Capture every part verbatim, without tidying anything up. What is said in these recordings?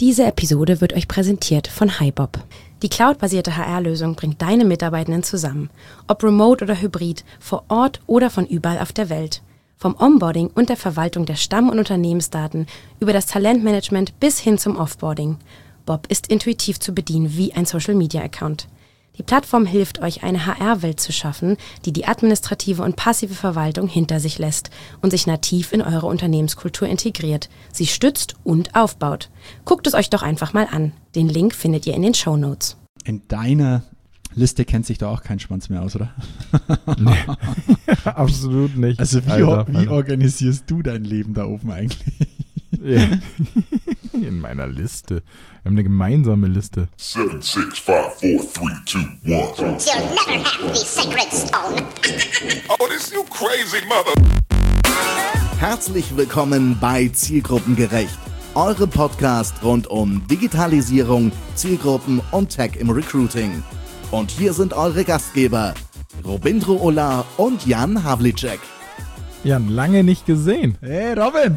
Diese Episode wird euch präsentiert von HiBob. Die cloudbasierte H R-Lösung bringt deine Mitarbeitenden zusammen. Ob remote oder hybrid, vor Ort oder von überall auf der Welt. Vom Onboarding und der Verwaltung der Stamm- und Unternehmensdaten über das Talentmanagement bis hin zum Offboarding. Bob ist intuitiv zu bedienen wie ein Social-Media-Account. Die Plattform hilft euch, eine H R-Welt zu schaffen, die die administrative und passive Verwaltung hinter sich lässt und sich nativ in eure Unternehmenskultur integriert, sie stützt und aufbaut. Guckt es euch doch einfach mal an. Den Link findet ihr in den Shownotes. In deiner Liste kennt sich da auch kein Schwanz mehr aus, oder? Nee, absolut nicht. Also wie, Alter, wie Alter. organisierst du dein Leben da oben eigentlich? Ja. In meiner Liste. Wir haben eine gemeinsame Liste. Seven, six, five, four, three, two, one. You'll never have the sacred stone. Oh, this you crazy mother. Herzlich willkommen bei Zielgruppengerecht, eurem Podcast rund um Digitalisierung, Zielgruppen und Tech im Recruiting. Und hier sind eure Gastgeber, Robindro Ola und Jan Havlicek. Jan, lange nicht gesehen. Hey Robin!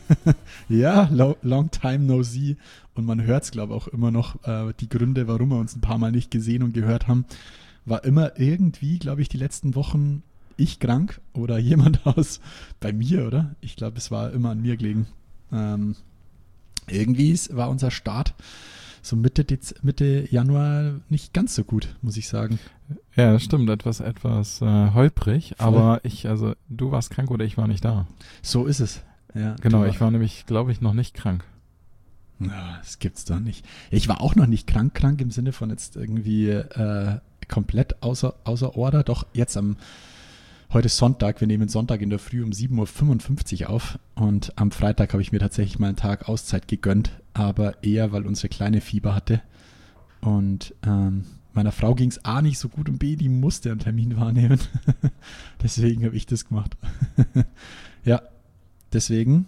Ja, lo- long time no see. Und man hört es, glaube ich, auch immer noch. Äh, die Gründe, warum wir uns ein paar Mal nicht gesehen und gehört haben, war immer irgendwie, glaube ich, die letzten Wochen ich krank oder jemand aus bei mir, oder? Ich glaube, es war immer an mir gelegen. Ähm, irgendwie war unser Start so Mitte, Dez- Mitte Januar nicht ganz so gut, muss ich sagen. Ja, das stimmt. Etwas, etwas äh, holprig. Voll. Aber ich, also du warst krank oder ich war nicht da. So ist es. Ja, Genau, du- ich war nämlich, glaube ich, noch nicht krank. Na, das gibt's doch nicht. Ich war auch noch nicht krank, krank im Sinne von jetzt irgendwie äh, komplett außer, außer Order. Doch jetzt am, heute ist Sonntag, wir nehmen Sonntag in der Früh um sieben Uhr fünfundfünfzig auf und am Freitag habe ich mir tatsächlich mal einen Tag Auszeit gegönnt, aber eher, weil unsere kleine Fieber hatte und ähm, meiner Frau ging's A nicht so gut und B, die musste einen Termin wahrnehmen. Deswegen habe ich das gemacht. Ja, deswegen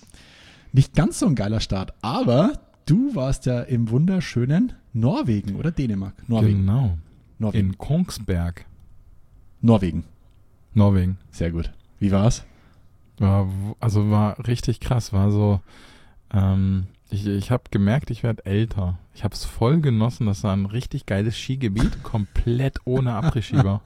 nicht ganz so ein geiler Start, aber du warst ja im wunderschönen Norwegen oder Dänemark? Norwegen. Genau. Norwegen. In Kongsberg, Norwegen. Norwegen. Sehr gut. Wie war's? War, w- also war richtig krass. War so, ähm, ich, ich habe gemerkt, ich werde älter. Ich habe es voll genossen. Das war ein richtig geiles Skigebiet, komplett ohne Après-Ski war.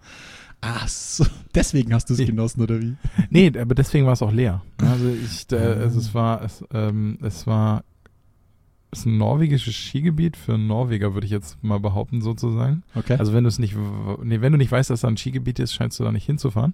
Ach so, deswegen hast du es Nee. genossen, oder wie? Nee, aber deswegen war es auch leer. Also ich, äh, also es war, es, ähm, es war, es ist ein norwegisches Skigebiet für Norweger, würde ich jetzt mal behaupten, sozusagen. Okay. Also wenn du es nicht, w- nee, wenn du nicht weißt, dass da ein Skigebiet ist, scheinst du da nicht hinzufahren.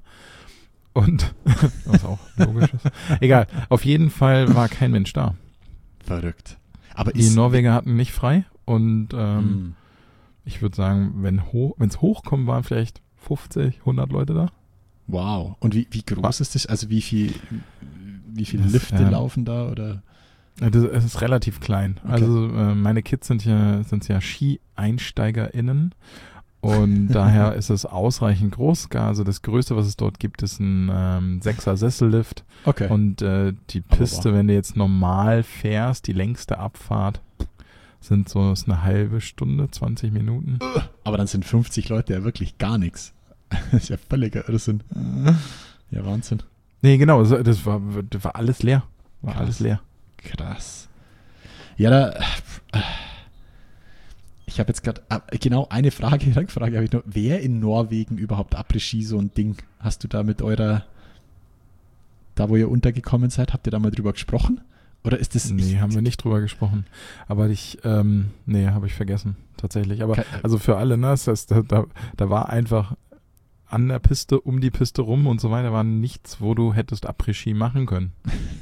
Und, was auch logisch ist. Egal, auf jeden Fall war kein Mensch da. Verrückt. Aber Die ist Norweger hatten nicht frei und, ähm, Hm. ich würde sagen, wenn hoch, wenn es hochkommt, waren vielleicht fünfzig, hundert Leute da. Wow. Und wie, wie groß Wa- ist das? Also wie viel, wie viele Das, Lifte ähm, laufen da oder? Ja, Das, es ist relativ klein. Okay. Also äh, meine Kids sind ja, sind ja Ski-EinsteigerInnen und daher ist es ausreichend groß. Also das Größte, was es dort gibt, ist ein ähm, sechser Sessellift Okay. und äh, die Aber Piste, wow. wenn du jetzt normal fährst, die längste Abfahrt sind so ist eine halbe Stunde, zwanzig Minuten. Aber dann sind fünfzig Leute ja wirklich gar nichts. Das ist ja völliger Irrsinn. Ja, Wahnsinn. Nee, genau, das das war, das war alles leer. War Krass. alles leer. Krass. Ja, da. Ich habe jetzt gerade genau eine Frage, Rückfrage habe ich noch. Wer in Norwegen überhaupt Après-Ski so ein Ding? Hast du da mit eurer, da wo ihr untergekommen seid, habt ihr da mal drüber gesprochen? Oder ist das. Nee, haben wir nicht drüber gesprochen. Aber ich, ähm, nee, habe ich vergessen, tatsächlich. Aber Ke- also für alle, ne, das heißt, da, da, da war einfach an der Piste, um die Piste rum und so weiter, war nichts, wo du hättest Après-Ski machen können.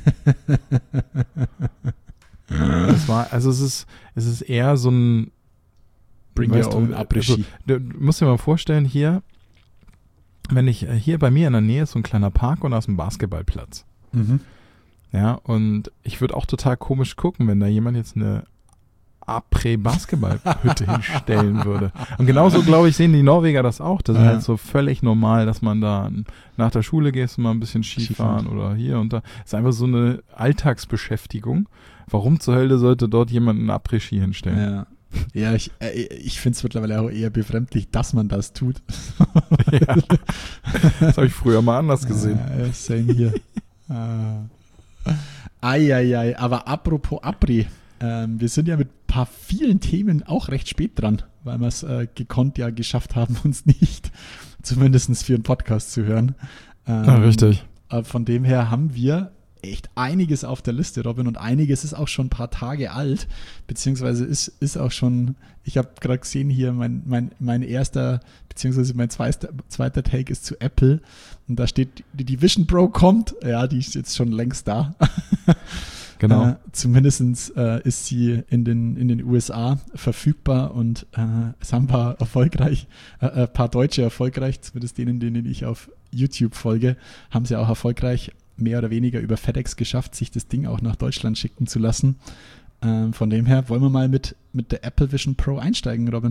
Es war, also es ist, es ist eher so ein Bring weißt your own du, Après-Ski. also, du, du musst dir mal vorstellen, hier, wenn ich, äh, hier bei mir in der Nähe ist so ein kleiner Park und da ist ein Basketballplatz. Mhm. Ja, und ich würde auch total komisch gucken, wenn da jemand jetzt eine Après-Basketballhütte hinstellen würde. Und genauso, glaube ich, sehen die Norweger das auch. Das ist Ja. halt so völlig normal, dass man da nach der Schule gehst und mal ein bisschen Skifahren Skifahren. oder hier und da. Das ist einfach so eine Alltagsbeschäftigung. Warum zur Hölle sollte dort jemand einen Après-Ski hinstellen? Ja. Ja, ich, äh, ich finde es mittlerweile auch eher befremdlich, dass man das tut. Ja. Das habe ich früher mal anders gesehen. Ja, same hier. ah. Eieiei, aber apropos Après, Ähm, wir sind ja mit ein paar vielen Themen auch recht spät dran, weil wir es äh, gekonnt ja geschafft haben, uns nicht zumindest für einen Podcast zu hören. Ähm, Ja, richtig. äh, von dem her haben wir echt einiges auf der Liste, Robin, und einiges ist auch schon ein paar Tage alt, beziehungsweise ist, ist auch schon, ich habe gerade gesehen hier, mein, mein, mein erster, beziehungsweise mein zweiter, zweiter Take ist zu Apple und da steht, die, die Vision Pro kommt, ja, die ist jetzt schon längst da. Genau. Äh, zumindest äh, ist sie in den, in den U S A verfügbar und äh, es haben ein paar erfolgreich, äh, ein paar Deutsche erfolgreich, zumindest denen, denen ich auf YouTube folge, haben sie auch erfolgreich mehr oder weniger über FedEx geschafft, sich das Ding auch nach Deutschland schicken zu lassen. Ähm, von dem her wollen wir mal mit, mit der Apple Vision Pro einsteigen, Robin.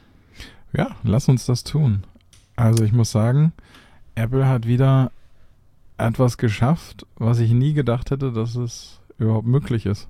Ja, lass uns das tun. Also ich muss sagen, Apple hat wieder etwas geschafft, was ich nie gedacht hätte, dass es überhaupt möglich ist.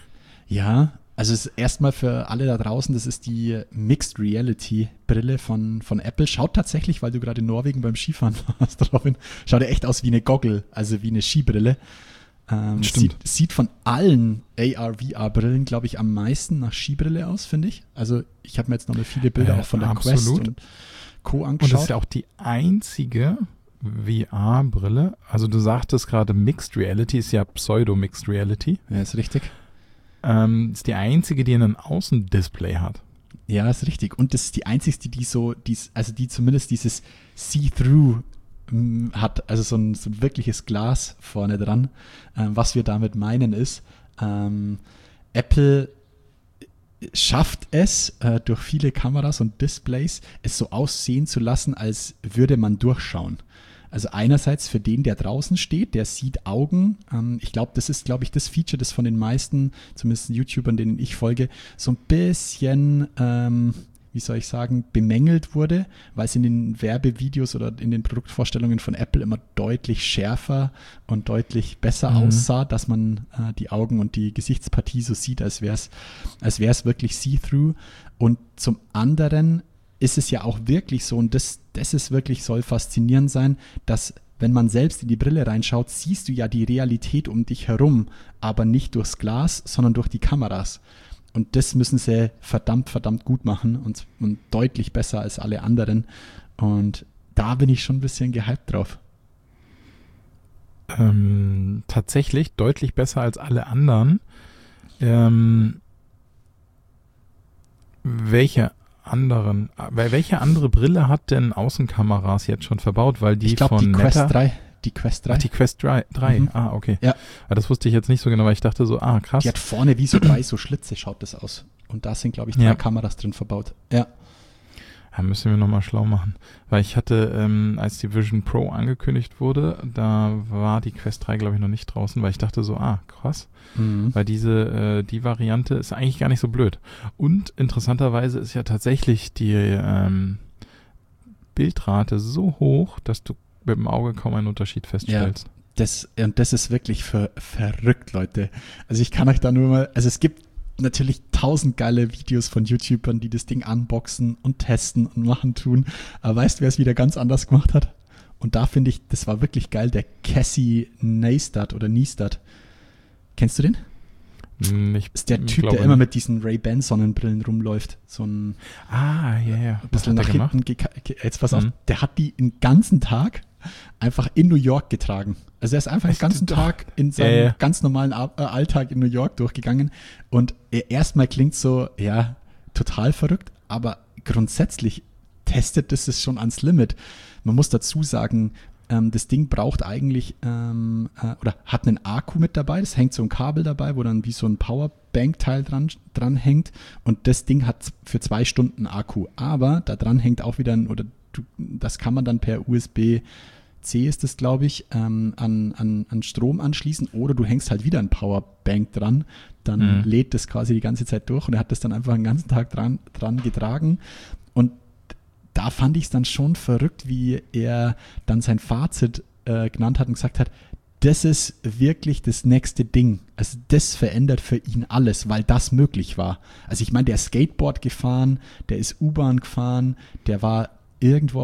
Ja, also es ist erstmal für alle da draußen, das ist die Mixed Reality Brille von, von Apple. Schaut tatsächlich, weil du gerade in Norwegen beim Skifahren warst, Robin, schaut ja echt aus wie eine Goggle, also wie eine Skibrille. Ähm, Stimmt. Sieht, sieht von allen A R V R-Brillen, glaube ich, am meisten nach Skibrille aus, finde ich. Also ich habe mir jetzt noch mal viele Bilder Äh, auch von der absolut. Quest und Co. Und angeschaut. das ist ja auch die einzige V R-Brille. Also du sagtest gerade Mixed Reality, ist ja Pseudo-Mixed Reality. Ja, ist richtig. Ähm, ist die einzige, die einen Außendisplay hat. Ja, ist richtig. Und das ist die einzigste, die so, dies, also die zumindest dieses See-Through m, hat, also so ein, so ein wirkliches Glas vorne dran. Ähm, was wir damit meinen ist, ähm, Apple schafft es, äh, durch viele Kameras und Displays es so aussehen zu lassen, als würde man durchschauen. Also einerseits für den, der draußen steht, der sieht Augen. Ähm, ich glaube, das ist, glaube ich, das Feature, das von den meisten, zumindest YouTubern, denen ich folge, so ein bisschen, ähm, wie soll ich sagen, bemängelt wurde, weil es in den Werbevideos oder in den Produktvorstellungen von Apple immer deutlich schärfer und deutlich besser Mhm. aussah, dass man äh, die Augen und die Gesichtspartie so sieht, als wäre es als wäre es wirklich see-through. Und zum anderen ist es ja auch wirklich so, und das, das ist wirklich, soll faszinierend sein, dass wenn man selbst in die Brille reinschaut, siehst du ja die Realität um dich herum, aber nicht durchs Glas, sondern durch die Kameras. Und das müssen sie verdammt, verdammt gut machen und, und deutlich besser als alle anderen. Und da bin ich schon ein bisschen gehypt drauf. Ähm, tatsächlich deutlich besser als alle anderen. Ähm, welche anderen, äh, welche andere Brille hat denn Außenkameras jetzt schon verbaut? Weil die ich glaube, von die Quest Meta, drei. Die Quest drei. Ach, die Quest drei. Mhm. Ah, okay. Ja. Ah, das wusste ich jetzt nicht so genau, weil ich dachte so, ah, krass. Die hat vorne wie so drei so Schlitze, schaut das aus. Und da sind, glaube ich, drei Ja. Kameras drin verbaut. Ja. Ja, müssen wir nochmal schlau machen. Weil ich hatte, ähm, als die Vision Pro angekündigt wurde, da war die Quest drei, glaube ich, noch nicht draußen, weil ich dachte so, ah, krass. Mhm. Weil diese, äh, die Variante ist eigentlich gar nicht so blöd. Und interessanterweise ist ja tatsächlich die ähm, Bildrate so hoch, dass du mit dem Auge kaum einen Unterschied feststellst. Das, und das ist wirklich ver, verrückt, Leute. Also ich kann euch da nur mal, also es gibt natürlich tausend geile Videos von YouTubern, die das Ding unboxen und testen und machen tun. Aber weißt du, wer es wieder ganz anders gemacht hat? Und da finde ich, das war wirklich geil, der Cassie Neistat oder Neistat. Kennst du den? Nicht, Das ist der Typ, der immer mit diesen Ray-Ban Sonnenbrillen rumläuft. So ein Ah, ja, ja. ein bisschen nach gemacht? hinten. Geka- ge- jetzt pass auf, Mhm. der hat die den ganzen Tag einfach in New York getragen. Also er ist einfach Echt? den ganzen Doch. Tag in seinem Ja, ja. ganz normalen A- äh, Alltag in New York durchgegangen und er erstmal klingt so, ja, total verrückt, aber grundsätzlich testet das es schon ans Limit. Man muss dazu sagen, ähm, das Ding braucht eigentlich ähm, äh, oder hat einen Akku mit dabei, das hängt so ein Kabel dabei, wo dann wie so ein Powerbank-Teil dran, dran hängt und das Ding hat für zwei Stunden Akku, aber da dran hängt auch wieder ein, oder du, das kann man dann per U S B-C ist das, glaube ich, ähm, an, an, an Strom anschließen oder du hängst halt wieder ein Powerbank dran, dann Mhm. lädt das quasi die ganze Zeit durch und er hat das dann einfach den ganzen Tag dran, dran getragen und da fand ich es dann schon verrückt, wie er dann sein Fazit äh, genannt hat und gesagt hat, das ist wirklich das nächste Ding. Also das verändert für ihn alles, weil das möglich war. Also ich meine, der ist Skateboard gefahren, der ist U-Bahn gefahren, der war irgendwo auf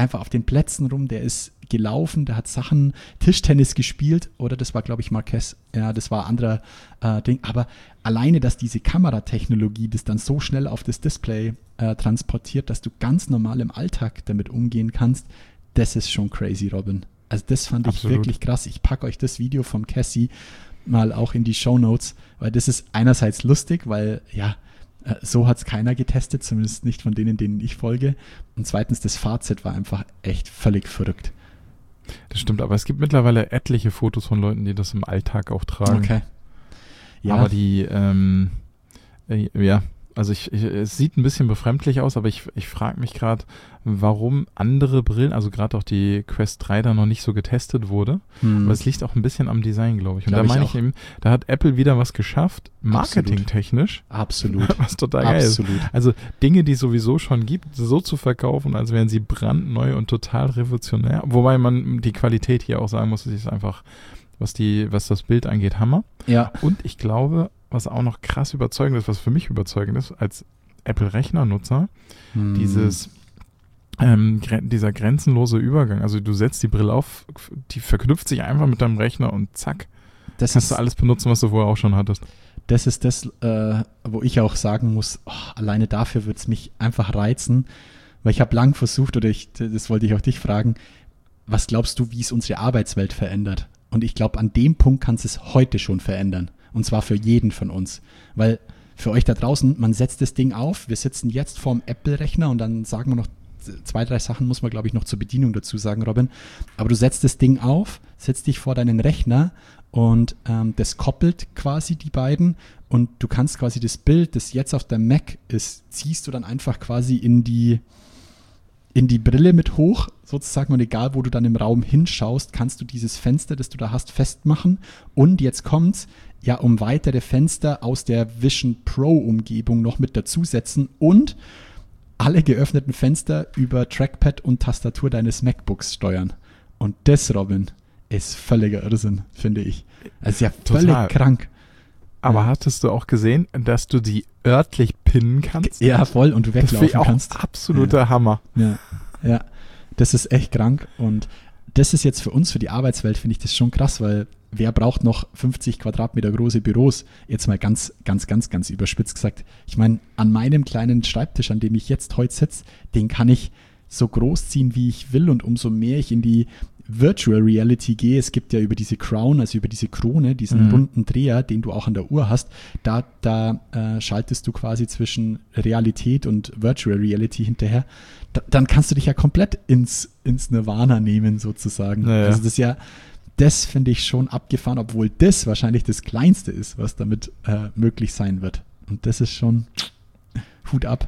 einfach auf den Plätzen rum, der ist gelaufen, der hat Sachen, Tischtennis gespielt, oder das war, glaube ich, Marquez, ja, das war ein anderer äh, Ding, aber alleine, dass diese Kameratechnologie das dann so schnell auf das Display äh, transportiert, dass du ganz normal im Alltag damit umgehen kannst, das ist schon crazy, Robin. Also das fand ich Absolut. wirklich krass. Ich packe euch das Video vom Cassie mal auch in die Shownotes, weil das ist einerseits lustig, weil, ja, so hat es keiner getestet, zumindest nicht von denen, denen ich folge. Und zweitens, das Fazit war einfach echt völlig verrückt. Das stimmt, aber es gibt mittlerweile etliche Fotos von Leuten, die das im Alltag auch tragen. Okay. Ja. Aber die, ähm, äh, ja, also ich, ich, es sieht ein bisschen befremdlich aus, aber ich, ich frage mich gerade, warum andere Brillen, also gerade auch die Quest drei da noch nicht so getestet wurde. Hm. Aber es liegt auch ein bisschen am Design, glaube ich. Und Glaub da meine ich ich eben, da hat Apple wieder was geschafft, marketingtechnisch. Absolut. Was total geil ist. Absolut. Also Dinge, die es sowieso schon gibt, so zu verkaufen, als wären sie brandneu und total revolutionär. Wobei man die Qualität hier auch sagen muss, sie ist einfach, was die, was das Bild angeht, Hammer. Ja. Und ich glaube, was auch noch krass überzeugend ist, was für mich überzeugend ist, als Apple-Rechnernutzer, Hm. dieses ähm, gre- dieser grenzenlose Übergang. Also du setzt die Brille auf, die verknüpft sich einfach mit deinem Rechner und zack, Das kannst ist, du alles benutzen, was du vorher auch schon hattest. das ist das, äh, wo ich auch sagen muss, oh, alleine dafür würde es mich einfach reizen, weil ich habe lang versucht, oder ich, das wollte ich auch dich fragen, was glaubst du, wie es unsere Arbeitswelt verändert? Und ich glaube, an dem Punkt kann es es heute schon verändern. Und zwar für jeden von uns. Weil für euch da draußen, man setzt das Ding auf, wir sitzen jetzt vorm Apple-Rechner und dann sagen wir noch, zwei, drei Sachen muss man, glaube ich, noch zur Bedienung dazu sagen, Robin. Aber du setzt das Ding auf, setzt dich vor deinen Rechner und ähm, das koppelt quasi die beiden und du kannst quasi das Bild, das jetzt auf deinem Mac ist, ziehst du dann einfach quasi in die in die Brille mit hoch, sozusagen, und egal, wo du dann im Raum hinschaust, kannst du dieses Fenster, das du da hast, festmachen. Und jetzt kommt's, ja, um weitere Fenster aus der Vision Pro-Umgebung noch mit dazusetzen und alle geöffneten Fenster über Trackpad und Tastatur deines MacBooks steuern. Und das, Robin, ist völliger Irrsinn, finde ich. Also ja, völlig Total. krank. Aber hattest du auch gesehen, dass du die örtlich pinnen kannst? Ja, voll, und du Das finde weglaufen ich auch kannst. absoluter Ja. Hammer. Ja, ja, das ist echt krank und das ist jetzt für uns, für die Arbeitswelt, finde ich das schon krass, weil wer braucht noch fünfzig Quadratmeter große Büros? Jetzt mal ganz, ganz, ganz, ganz überspitzt gesagt. Ich meine, an meinem kleinen Schreibtisch, an dem ich jetzt heute sitze, den kann ich so groß ziehen, wie ich will, und umso mehr ich in die Virtual Reality gehe, es gibt ja über diese Crown, also über diese Krone, diesen Mhm. bunten Dreher, den du auch an der Uhr hast, da, da äh, schaltest du quasi zwischen Realität und Virtual Reality hinterher. Da, dann kannst du dich ja komplett ins, ins Nirvana nehmen, sozusagen. Naja. Also das ist ja, das finde ich schon abgefahren, obwohl das wahrscheinlich das Kleinste ist, was damit äh, möglich sein wird. Und das ist schon Hut ab.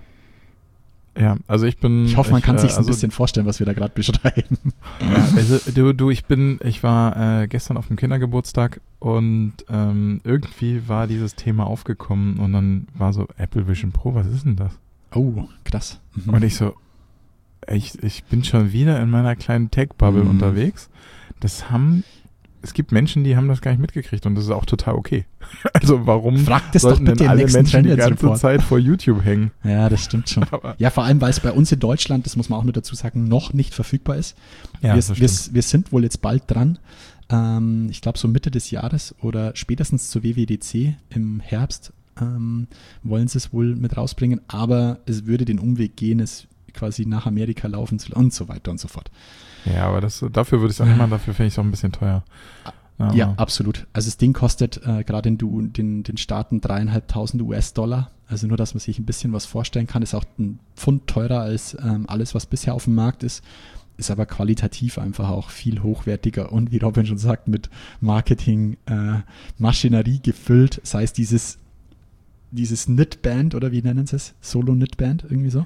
Ja, also ich bin... Ich hoffe, man kann äh, sich ein also, bisschen vorstellen, was wir da gerade beschreiben. Ja, also du, du, ich bin, ich war äh, gestern auf dem Kindergeburtstag und ähm, irgendwie war dieses Thema aufgekommen und dann war so Apple Vision Pro, was ist denn das? Oh, krass. Mhm. Und ich so, ich, ich bin schon wieder in meiner kleinen Tech-Bubble Mhm. unterwegs. Das haben, es gibt Menschen, die haben das gar nicht mitgekriegt und das ist auch total okay. Also warum Fragt es doch sollten bitte denn im alle nächsten Menschen die Trends ganze Report. Zeit vor YouTube hängen? Ja, das stimmt schon. Aber- Ja, vor allem, weil es bei uns in Deutschland, das muss man auch nur dazu sagen, noch nicht verfügbar ist. Ja, wir, das wir, stimmt. wir sind wohl jetzt bald dran. Ähm, ich glaube, so Mitte des Jahres oder spätestens zur W W D C im Herbst ähm, wollen sie es wohl mit rausbringen. Aber es würde den Umweg gehen, es quasi nach Amerika laufen zu lassen und so weiter und so fort. Ja, aber das, dafür würde ich es auch nicht machen, dafür finde ich es auch ein bisschen teuer. Aber Ja, absolut. Also das Ding kostet äh, gerade in du, den, den Staaten dreieinhalbtausend US-Dollar. Also nur, dass man sich ein bisschen was vorstellen kann, ist auch ein Pfund teurer als ähm, alles, was bisher auf dem Markt ist. Ist aber qualitativ einfach auch viel hochwertiger und wie Robin schon sagt, mit Marketing, äh, Maschinerie gefüllt. Sei es dieses, dieses Knitband oder wie nennen sie es? Solo-Knitband, irgendwie so.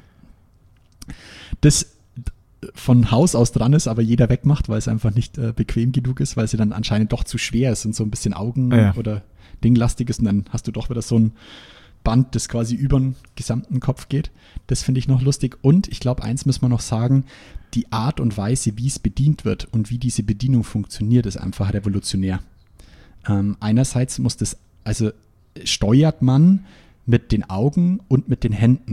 Das von Haus aus dran ist, aber jeder wegmacht, weil es einfach nicht äh, bequem genug ist, weil sie dann anscheinend doch zu schwer ist und so ein bisschen Augen- Ja. oder dinglastig ist und dann hast du doch wieder so ein Band, das quasi über den gesamten Kopf geht. Das finde ich noch lustig und ich glaube, eins müssen wir noch sagen, die Art und Weise, wie es bedient wird und wie diese Bedienung funktioniert, ist einfach revolutionär. Ähm, einerseits muss das, also steuert man mit den Augen und mit den Händen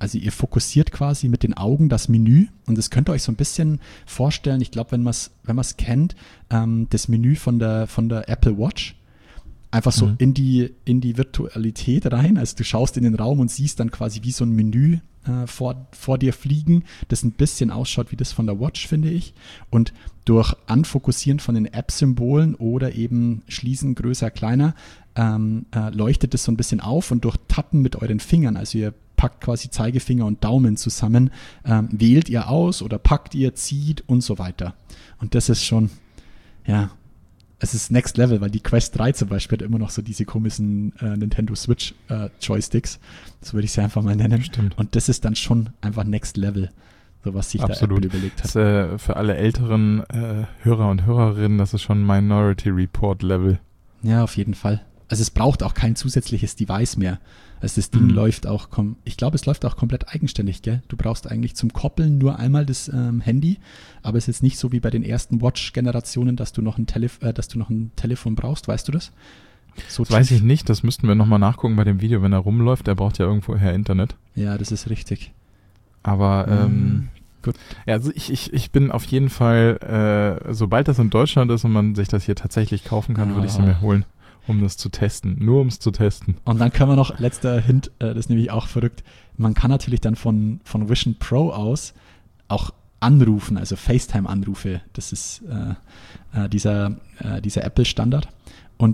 also ihr fokussiert quasi mit den Augen das Menü und das könnt ihr euch so ein bisschen vorstellen, ich glaube, wenn man es wenn man es kennt, ähm, das Menü von der, von der Apple Watch, einfach so mhm. in die, in die Virtualität rein, also du schaust in den Raum und siehst dann quasi wie so ein Menü äh, vor, vor dir fliegen, das ein bisschen ausschaut wie das von der Watch, finde ich, und durch Anfokussieren von den App-Symbolen oder eben Schließen größer, kleiner, ähm, äh, leuchtet es so ein bisschen auf und durch Tappen mit euren Fingern, also ihr packt quasi Zeigefinger und Daumen zusammen, ähm, wählt ihr aus oder packt ihr, zieht und so weiter. Und das ist schon, ja, es ist Next Level, weil die Quest drei zum Beispiel hat immer noch so diese komischen äh, Nintendo Switch äh, Joysticks, so würde ich sie einfach mal nennen. Stimmt. Und das ist dann schon einfach Next Level, so was sich Absolut. da Apple überlegt hat. Das, äh, für alle älteren äh, Hörer und Hörerinnen, das ist schon Minority Report Level. Ja, auf jeden Fall. Also es braucht auch kein zusätzliches Device mehr. Also das Ding mhm. läuft auch, kom- ich glaube, es läuft auch komplett eigenständig, gell? Du brauchst eigentlich zum Koppeln nur einmal das ähm, Handy, aber es ist jetzt nicht so wie bei den ersten Watch-Generationen, dass du noch ein Telef- äh, dass du noch ein Telefon brauchst, weißt du das? So das weiß ich nicht, das müssten wir nochmal nachgucken bei dem Video, wenn er rumläuft, der braucht ja irgendwoher Internet. Ja, das ist richtig. Aber ähm, ähm, gut. Ja, also ich, ich, ich bin auf jeden Fall, äh, sobald das in Deutschland ist und man sich das hier tatsächlich kaufen kann, ah. würde ich sie mir holen. Um das zu testen. Nur um es zu testen. Und dann können wir noch, letzter Hint, äh, das ist nämlich auch verrückt, man kann natürlich dann von, von Vision Pro aus auch anrufen, also FaceTime-Anrufe. Das ist äh, äh, dieser, äh, dieser Apple-Standard. Und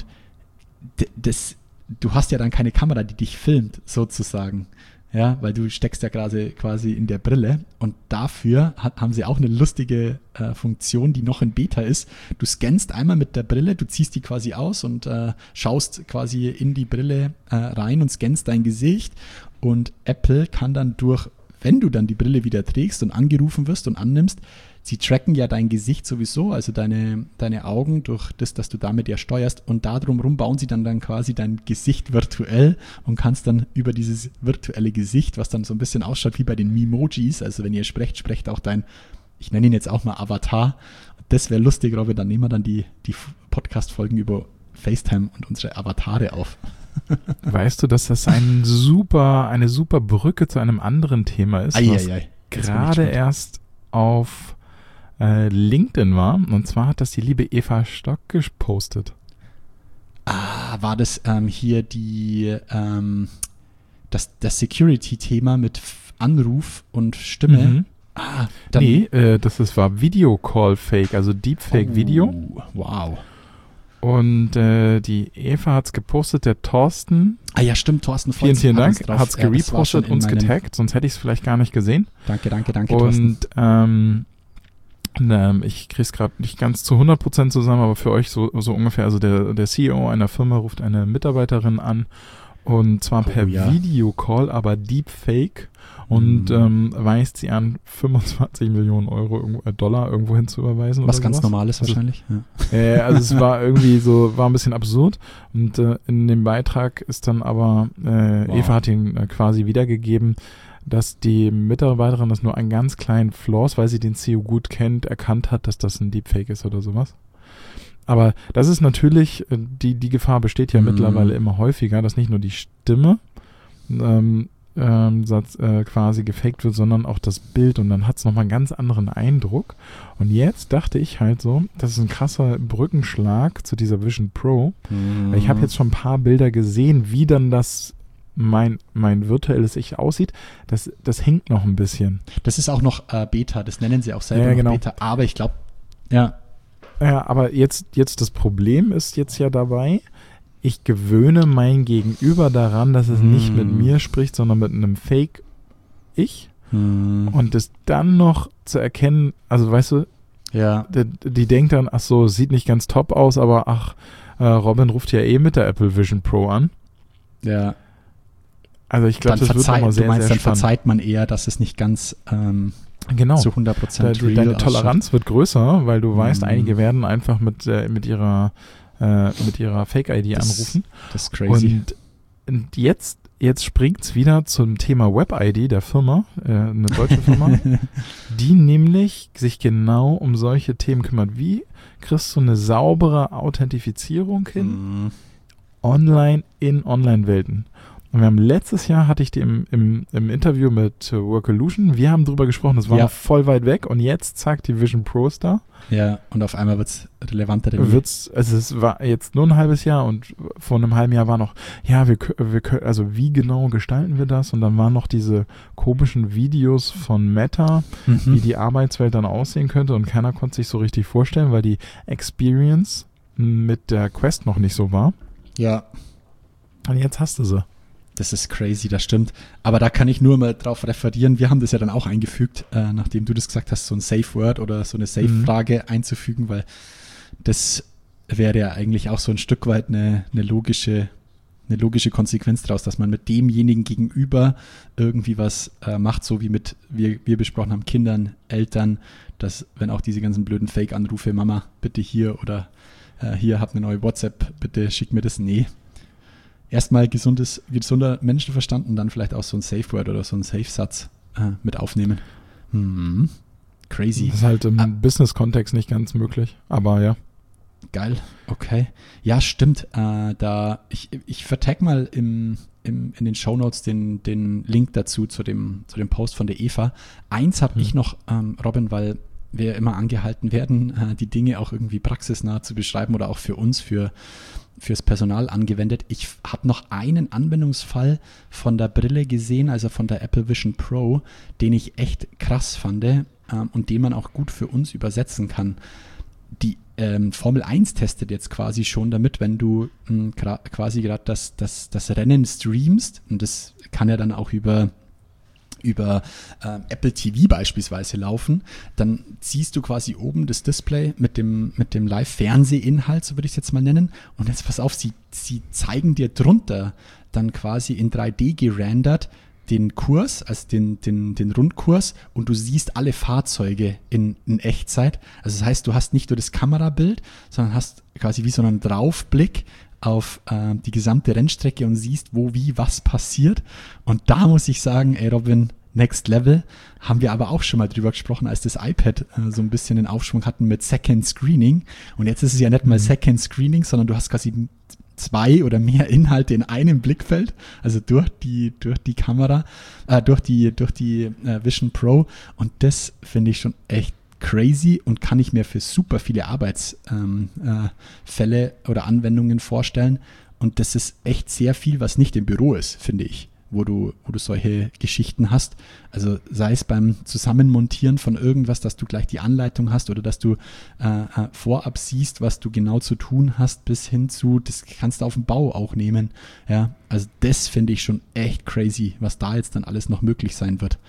d- das, du hast ja dann keine Kamera, die dich filmt, sozusagen. Ja, weil du steckst ja gerade quasi in der Brille und dafür hat, haben sie auch eine lustige äh, Funktion, die noch in Beta ist. Du scannst einmal mit der Brille, du ziehst die quasi aus und äh, schaust quasi in die Brille äh, rein und scannst dein Gesicht und Apple kann dann durch, wenn du dann die Brille wieder trägst und angerufen wirst und annimmst, sie tracken ja dein Gesicht sowieso, also deine, deine Augen durch das, dass du damit ja steuerst und da drumherum bauen sie dann, dann quasi dein Gesicht virtuell und kannst dann über dieses virtuelle Gesicht, was dann so ein bisschen ausschaut wie bei den Memojis, also wenn ihr sprecht, sprecht auch dein, ich nenne ihn jetzt auch mal Avatar. Das wäre lustig, Robin, dann nehmen wir dann die, die Podcast-Folgen über FaceTime und unsere Avatare auf. Weißt du, dass das ein super, eine super Brücke zu einem anderen Thema ist, ei, was ei, ei. gerade erst auf äh, LinkedIn war. Und zwar hat das die liebe Eva Stock gepostet. Ah, war das ähm, hier die ähm, das, das Security-Thema mit Anruf und Stimme? Mhm. Ah, dann, nee, äh, das ist, war Video-Call-Fake, also Deepfake-Video. Oh, wow. Und äh, die Eva hat es gepostet, der Thorsten. Ah ja, stimmt, Thorsten. Vielen, vielen Dank. Hat es ja, gerepostet, uns meinem... getaggt, sonst hätte ich es vielleicht gar nicht gesehen. Danke, danke, danke, Thorsten. Und ähm, ähm, ich kriege es gerade nicht ganz zu hundert Prozent zusammen, aber für euch so, so ungefähr. Also der, der C E O einer Firma ruft eine Mitarbeiterin an und zwar oh, per ja. Videocall, aber Deepfake. Und ähm, weist sie an, fünfundzwanzig Millionen Euro, äh, Dollar irgendwo hin zu überweisen. Was oder ganz sowas. Normales also, wahrscheinlich. Ja. Äh, also es war irgendwie so, war ein bisschen absurd. Und äh, in dem Beitrag ist dann aber, äh, wow. Eva hat ihn äh, quasi wiedergegeben, dass die Mitarbeiterin das nur einen ganz kleinen Flaws, weil sie den C E O gut kennt, erkannt hat, dass das ein Deepfake ist oder sowas. Aber das ist natürlich, die, die Gefahr besteht ja mm. mittlerweile immer häufiger, dass nicht nur die Stimme ähm, ähm, Satz, äh, quasi gefaked wird, sondern auch das Bild und dann hat es nochmal einen ganz anderen Eindruck. Und jetzt dachte ich halt so, das ist ein krasser Brückenschlag zu dieser Vision Pro. Mm. Ich habe jetzt schon ein paar Bilder gesehen, wie dann das mein, mein virtuelles Ich aussieht. Das, das hinkt noch ein bisschen. Das ist auch noch äh, Beta, das nennen sie auch selber ja, noch genau. Beta, aber ich glaube, ja. Ja, aber jetzt, jetzt das Problem ist jetzt ja dabei, ich gewöhne mein Gegenüber daran, dass es mm. nicht mit mir spricht, sondern mit einem Fake-Ich. Mm. Und es dann noch zu erkennen, also weißt du, ja. die, die denkt dann, ach so, sieht nicht ganz top aus, aber ach, äh, Robin ruft ja eh mit der Apple Vision Pro an. Ja. Also ich glaube, das wird nochmal sehr, du meinst, sehr dann spannend. verzeiht man eher, dass es nicht ganz ähm, genau. zu hundert Prozent real Deine Toleranz ausschaut. Wird größer, weil du mm. weißt, einige werden einfach mit, äh, mit ihrer äh, mit ihrer Fake-I D das, anrufen. Das ist crazy. Und, und jetzt, jetzt springt es wieder zum Thema Web-I D der Firma, äh, eine deutsche Firma, die nämlich sich genau um solche Themen kümmert. Wie kriegst du eine saubere Authentifizierung hin? Mm. Online in Online-Welten. Und wir haben letztes Jahr, hatte ich die im, im, im Interview mit Workolution, wir haben drüber gesprochen, das war Ja. noch voll weit weg und jetzt zack, die Vision Pro ist da. Ja, und auf einmal wird es relevanter denn je. Wird's, also es war jetzt nur ein halbes Jahr und vor einem halben Jahr war noch, ja, wir, kö- wir können, also wie genau gestalten wir das? Und dann waren noch diese komischen Videos von Meta, Mhm. wie die Arbeitswelt dann aussehen könnte und keiner konnte sich so richtig vorstellen, weil die Experience mit der Quest noch nicht so war. Ja, Und jetzt hast du sie. das ist crazy, das stimmt. Aber da kann ich nur mal drauf referieren. Wir haben das ja dann auch eingefügt, äh, nachdem du das gesagt hast, so ein Safe Word oder so eine Safe-Frage mhm. einzufügen, weil das wäre ja eigentlich auch so ein Stück weit eine, eine logische eine logische Konsequenz daraus, dass man mit demjenigen gegenüber irgendwie was äh, macht, so wie mit, wie wir besprochen haben, Kindern, Eltern, dass wenn auch diese ganzen blöden Fake-Anrufe, Mama, bitte hier oder äh, hier, hab eine neue WhatsApp, bitte schick mir das, nee. Erstmal gesundes, gesunder Menschenverstand und dann vielleicht auch so ein Safe-Word oder so ein Safe-Satz äh, mit aufnehmen. Hm. Crazy. Das ist halt im Ah. Business-Kontext nicht ganz möglich, aber ja. Geil, okay. Ja, stimmt. Äh, da ich, ich vertag mal im, im, in den Shownotes den, den Link dazu, zu dem, zu dem Post von der Eva. Eins habe Hm. ich noch, ähm, Robin, weil wir immer angehalten werden, äh, die Dinge auch irgendwie praxisnah zu beschreiben oder auch für uns, für fürs Personal angewendet. Ich habe noch einen Anwendungsfall von der Brille gesehen, also von der Apple Vision Pro, den ich echt krass fand ähm, und den man auch gut für uns übersetzen kann. Die ähm, Formel eins testet jetzt quasi schon damit, wenn du mh, gra- quasi gerade das, das, das Rennen streamst, und das kann ja dann auch über über äh, Apple T V beispielsweise laufen, dann siehst du quasi oben das Display mit dem, mit dem Live-Fernsehinhalt, so würde ich es jetzt mal nennen. Und jetzt pass auf, sie, sie zeigen dir drunter dann quasi in drei D gerendert den Kurs, also den, den, den Rundkurs, und du siehst alle Fahrzeuge in, in Echtzeit. Also das heißt, du hast nicht nur das Kamerabild, sondern hast quasi wie so einen Draufblick auf äh, die gesamte Rennstrecke und siehst, wo, wie, was passiert. Und da muss ich sagen, ey Robin, Next Level, haben wir aber auch schon mal drüber gesprochen, als das iPad äh, so ein bisschen den Aufschwung hatten mit Second Screening. Und jetzt ist es ja nicht mal Second Screening, sondern du hast quasi zwei oder mehr Inhalte in einem Blickfeld, also durch die, durch die Kamera, äh, durch die, durch die äh, Vision Pro. Und das finde ich schon echt crazy und kann ich mir für super viele Arbeitsfälle ähm, äh, oder Anwendungen vorstellen. Und das ist echt sehr viel, was nicht im Büro ist, finde ich, wo du, wo du solche Geschichten hast. Also sei es beim Zusammenmontieren von irgendwas, dass du gleich die Anleitung hast oder dass du äh, äh, vorab siehst, was du genau zu tun hast, bis hin zu, das kannst du auf dem Bau auch nehmen. Ja, also das finde ich schon echt crazy, was da jetzt dann alles noch möglich sein wird.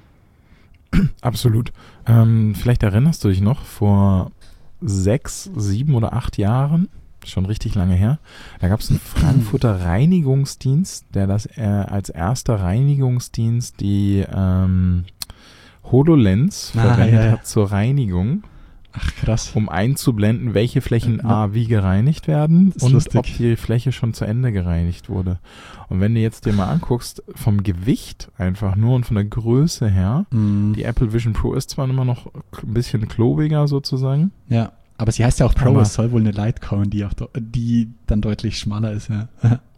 Absolut. Ähm, vielleicht erinnerst du dich noch, vor sechs, sieben oder acht Jahren, schon richtig lange her, da gab es einen Frankfurter Reinigungsdienst, der das äh, als erster Reinigungsdienst die ähm, HoloLens Ah, verwendet ja, ja. hat zur Reinigung, Ach krass. um einzublenden, welche Flächen Ja. A wie gereinigt werden ist und lustig. ob die Fläche schon zu Ende gereinigt wurde. Und wenn du jetzt dir mal anguckst, vom Gewicht einfach nur und von der Größe her, Mhm. die Apple Vision Pro ist zwar immer noch ein bisschen klobiger sozusagen. Ja, aber sie heißt ja auch Pro, Aber- es soll wohl eine Light kommen, die, auch do- die dann deutlich schmaler ist, ja.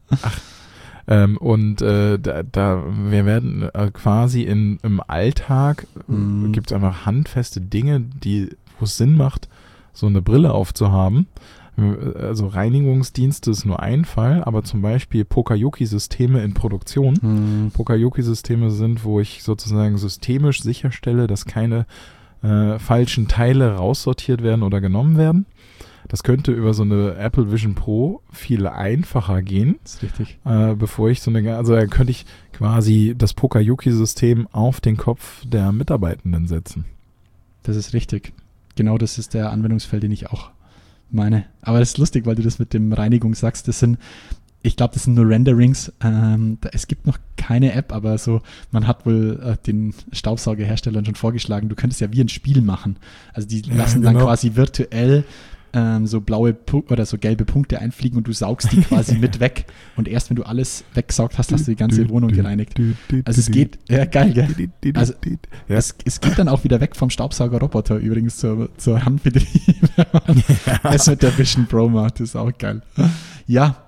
Ähm, und äh, da, da wir werden äh, quasi in, im Alltag, Mhm. äh, gibt es einfach handfeste Dinge, die, wo es Sinn macht, so eine Brille aufzuhaben. Äh, Also Reinigungsdienste ist nur ein Fall, aber zum Beispiel Poka-Yoki-Systeme in Produktion. Mhm. Poka-Yoki-Systeme sind, wo ich sozusagen systemisch sicherstelle, dass keine äh, falschen Teile raussortiert werden oder genommen werden. Das könnte über so eine Apple Vision Pro viel einfacher gehen, Das ist richtig. äh, bevor ich so eine, also da könnte ich quasi das Poka-Yoki-System auf den Kopf der Mitarbeitenden setzen. Das ist richtig. Genau das ist der Anwendungsfall, den ich auch meine. Aber das ist lustig, weil du das mit dem Reinigung sagst. Das sind, ich glaube, das sind nur Renderings. Ähm, da, es gibt noch keine App, aber so, man hat wohl äh, den Staubsaugerherstellern schon vorgeschlagen, du könntest ja wie ein Spiel machen. Also die Ja, lassen dann genau. quasi virtuell ähm, so blaue Pu- oder so gelbe Punkte einfliegen und du saugst die quasi mit weg. Und erst wenn du alles weggesaugt hast, hast du die ganze Wohnung gereinigt. Also es geht, ja geil, gell? Also ja. Es, es geht dann auch wieder weg vom Staubsaugerroboter übrigens zur, zur Handbetrieb. wenn man es mit der Vision Pro macht, das ist auch geil. Ja,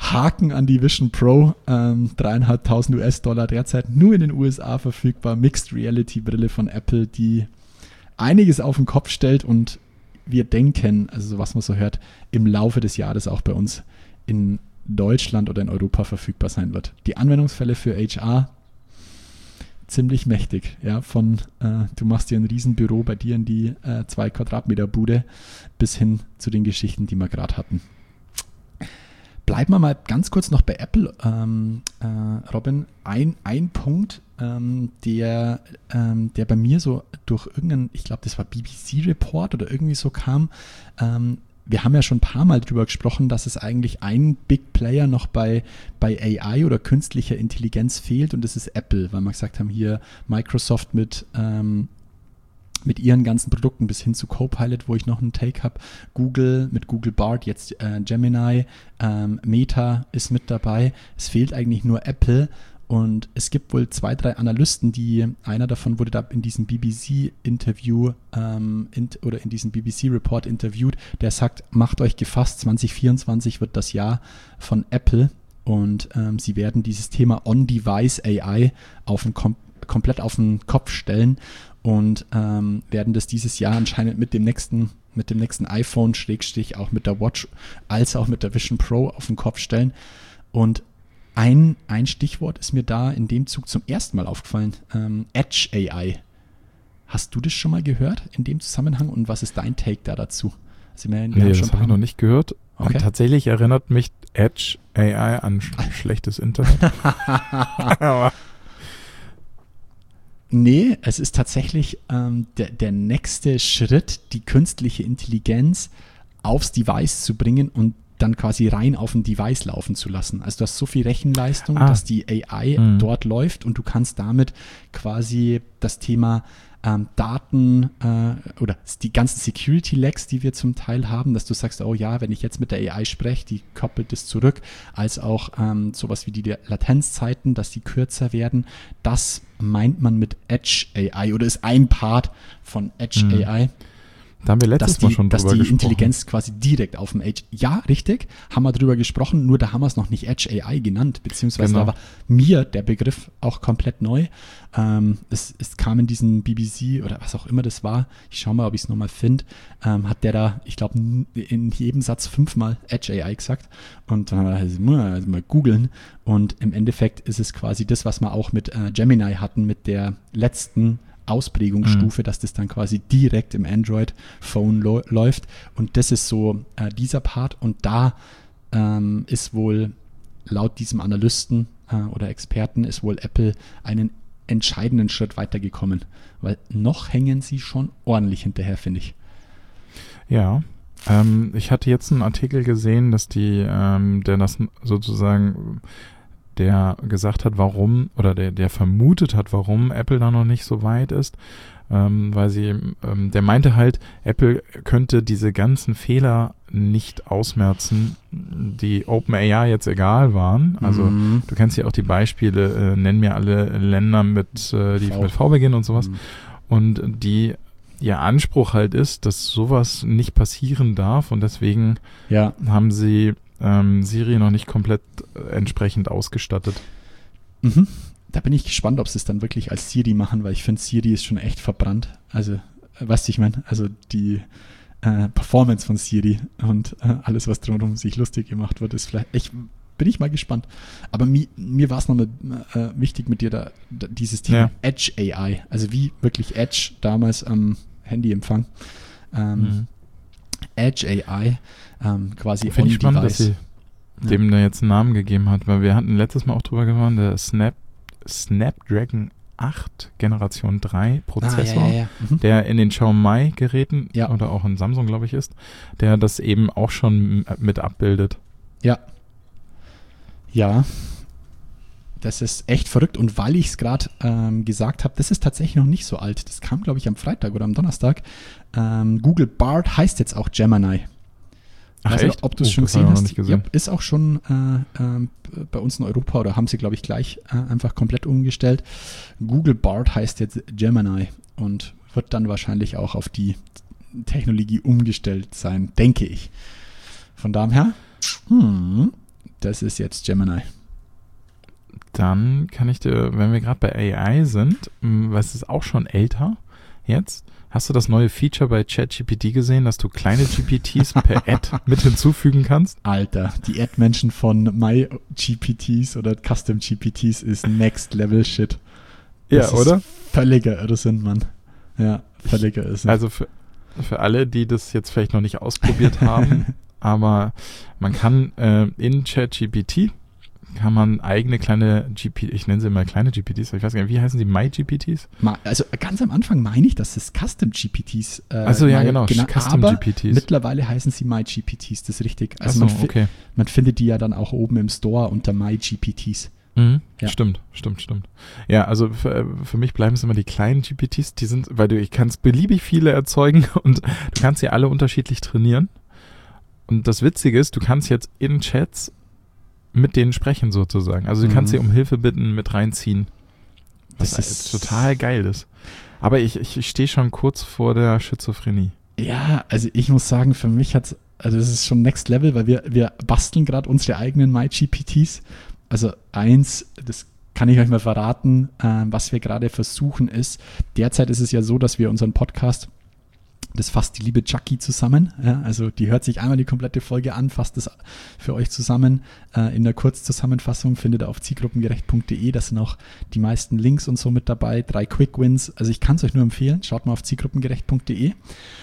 Haken an die Vision Pro, ähm, dreieinhalbtausend US-Dollar derzeit nur in den U S A verfügbar, Mixed Reality Brille von Apple, die einiges auf den Kopf stellt und wir denken, also was man so hört, im Laufe des Jahres auch bei uns in Deutschland oder in Europa verfügbar sein wird. Die Anwendungsfälle für H R ziemlich mächtig, ja, von äh, du machst dir ein Riesenbüro bei dir in die äh, zwei Quadratmeter Bude bis hin zu den Geschichten, die wir gerade hatten. Bleiben wir mal ganz kurz noch bei Apple, ähm, äh, Robin. Ein, ein Punkt, ähm, der, ähm, der bei mir so durch irgendeinen, ich glaube, das war B B C-Report oder irgendwie so kam. Ähm, wir haben ja schon ein paar Mal drüber gesprochen, dass es eigentlich ein Big Player noch bei, bei A I oder künstlicher Intelligenz fehlt und das ist Apple, weil wir gesagt haben, hier Microsoft mit ähm, mit ihren ganzen Produkten bis hin zu Copilot, wo ich noch einen Take habe, Google mit Google Bard, jetzt äh, Gemini, ähm, Meta ist mit dabei. Es fehlt eigentlich nur Apple und es gibt wohl zwei, drei Analysten, die, einer davon wurde da in diesem B B C-Interview ähm, in, oder in diesem B B C-Report interviewt, der sagt, macht euch gefasst, zwanzig vierundzwanzig wird das Jahr von Apple und ähm, sie werden dieses Thema On-Device A I auf den kom- komplett auf den Kopf stellen und ähm, werden das dieses Jahr anscheinend mit dem nächsten, mit dem nächsten iPhone, Schrägstrich auch mit der Watch, als auch mit der Vision Pro auf den Kopf stellen. Und ein, ein Stichwort ist mir da in dem Zug zum ersten Mal aufgefallen, ähm, Edge A I. Hast du das schon mal gehört in dem Zusammenhang und was ist dein Take da dazu? Also wir, wir nee, haben das schon habe ich noch nicht gehört. Okay. Und tatsächlich erinnert mich Edge A I an sch- schlechtes Internet. Aber nee, es ist tatsächlich ähm, der, der nächste Schritt, die künstliche Intelligenz aufs Device zu bringen und dann quasi rein auf ein Device laufen zu lassen. Also du hast so viel Rechenleistung, ah. dass die A I mhm. dort läuft und du kannst damit quasi das Thema ähm, Daten äh, oder die ganzen Security-Lags, die wir zum Teil haben, dass du sagst, oh ja, wenn ich jetzt mit der A I spreche, die koppelt es zurück, als auch ähm, sowas wie die Latenzzeiten, dass die kürzer werden. Das meint man mit Edge A I oder ist ein Part von Edge mhm. A I. Da haben wir letztes dass die, Mal schon dass drüber die gesprochen. Intelligenz quasi direkt auf dem Edge. Ja, richtig, haben wir drüber gesprochen, nur da haben wir es noch nicht Edge A I genannt, beziehungsweise Genau. da war mir der Begriff auch komplett neu. Ähm, es, es kam in diesem B B C oder was auch immer das war, ich schaue mal, ob ich es nochmal finde, ähm, hat der da, ich glaube, in jedem Satz fünfmal Edge A I gesagt und dann haben wir also mal, also mal googeln und im Endeffekt ist es quasi das, was wir auch mit äh, Gemini hatten, mit der letzten Ausprägungsstufe, mhm. dass das dann quasi direkt im Android-Phone lo- läuft und das ist so äh, dieser Part und da ähm, ist wohl laut diesem Analysten äh, oder Experten ist wohl Apple einen entscheidenden Schritt weitergekommen, weil noch hängen sie schon ordentlich hinterher, finde ich. Ja, ähm, ich hatte jetzt einen Artikel gesehen, dass die, ähm, der das sozusagen der gesagt hat, warum, oder der, der vermutet hat, warum Apple da noch nicht so weit ist, ähm, weil sie, ähm, der meinte halt, Apple könnte diese ganzen Fehler nicht ausmerzen, die OpenAI jetzt egal waren. Also Mhm. du kennst ja auch die Beispiele, äh, nenn mir alle Länder mit, äh, die V. mit V beginnen und sowas. Mhm. Und die, ihr Anspruch halt ist, dass sowas nicht passieren darf und deswegen Ja. haben sie ähm, Siri noch nicht komplett äh, entsprechend ausgestattet. Mhm. Da bin ich gespannt, ob sie es dann wirklich als Siri machen, weil ich finde, Siri ist schon echt verbrannt. Also, äh, weißt du, ich meine, also die äh, Performance von Siri und äh, alles, was drumherum sich lustig gemacht wird, ist vielleicht, ich bin ich mal gespannt. Aber mi, mir war es nochmal äh, wichtig mit dir da, da dieses Thema Ja. Edge A I, also wie wirklich Edge damals am Handyempfang. Ähm, Mhm. Edge A I, ähm, quasi Finde ich spannend, dass on-device. sie dem da jetzt einen Namen gegeben hat, weil wir hatten letztes Mal auch drüber gesprochen, der Snap, Snapdragon acht Generation drei Prozessor, Ah, ja, ja, ja. Mhm. der in den Xiaomi-Geräten Ja. oder auch in Samsung, glaube ich, ist, der das eben auch schon m- mit abbildet. Ja. Ja. Das ist echt verrückt. Und weil ich es gerade ähm, gesagt habe, das ist tatsächlich noch nicht so alt. Das kam, glaube ich, am Freitag oder am Donnerstag. Ähm, Google Bard heißt jetzt auch Gemini. Ach, Weiß nicht, echt? ob du es Oh, schon das hab gesehen ich noch hast. nicht gesehen. Ja, ist auch schon äh, äh, bei uns in Europa oder haben sie, glaube ich, gleich äh, einfach komplett umgestellt. Google Bard heißt jetzt Gemini und wird dann wahrscheinlich auch auf die Technologie umgestellt sein, denke ich. Von daher, hm, das ist jetzt Gemini. Dann kann ich dir, wenn wir gerade bei A I sind, weil es ist auch schon älter jetzt, hast du das neue Feature bei ChatGPT gesehen, dass du kleine G P Ts per Ad mit hinzufügen kannst? Alter, die Ad-Menschen von MyGPTs oder Custom-G P Ts ist Next-Level-Shit. Ja, oder? Ist völliger Irrsinn, Mann. Ja, völliger Irrsinn. Also für, für alle, die das jetzt vielleicht noch nicht ausprobiert haben, aber man kann äh, in ChatGPT kann man eigene kleine G P Ts, ich nenne sie mal kleine G P Ts, ich weiß gar nicht, wie heißen die, MyGP Ts? Also ganz am Anfang meine ich, dass es Custom-G P Ts äh, Also ja, genau, genau Custom-G P Ts. Mittlerweile heißen sie MyGP Ts, das ist richtig. Also so, man, fi- okay. man findet die ja dann auch oben im Store unter MyGP Ts. Mhm, ja. Stimmt, stimmt, stimmt. Ja, also für, für mich bleiben es immer die kleinen G P Ts, die sind, weil du, ich kann es beliebig viele erzeugen und du kannst sie alle unterschiedlich trainieren. Und das Witzige ist, du kannst jetzt in Chats mit denen sprechen sozusagen. Also du mhm. kannst sie um Hilfe bitten, mit reinziehen. Was Das ist total geil ist. Aber ich, ich, ich stehe schon kurz vor der Schizophrenie. Ja, also ich muss sagen, für mich hat es, also das ist schon Next Level, weil wir, wir basteln gerade unsere eigenen MyGP Ts. Also eins, das kann ich euch mal verraten, äh, was wir gerade versuchen ist, derzeit ist es ja so, dass wir unseren Podcast, das fasst die liebe Jackie zusammen, ja, also die hört sich einmal die komplette Folge an, fasst das für euch zusammen, äh, in der Kurzzusammenfassung findet ihr auf zielgruppengerecht punkt de, da sind auch die meisten Links und so mit dabei, drei Quick Wins, also ich kann es euch nur empfehlen, schaut mal auf zielgruppengerecht punkt de.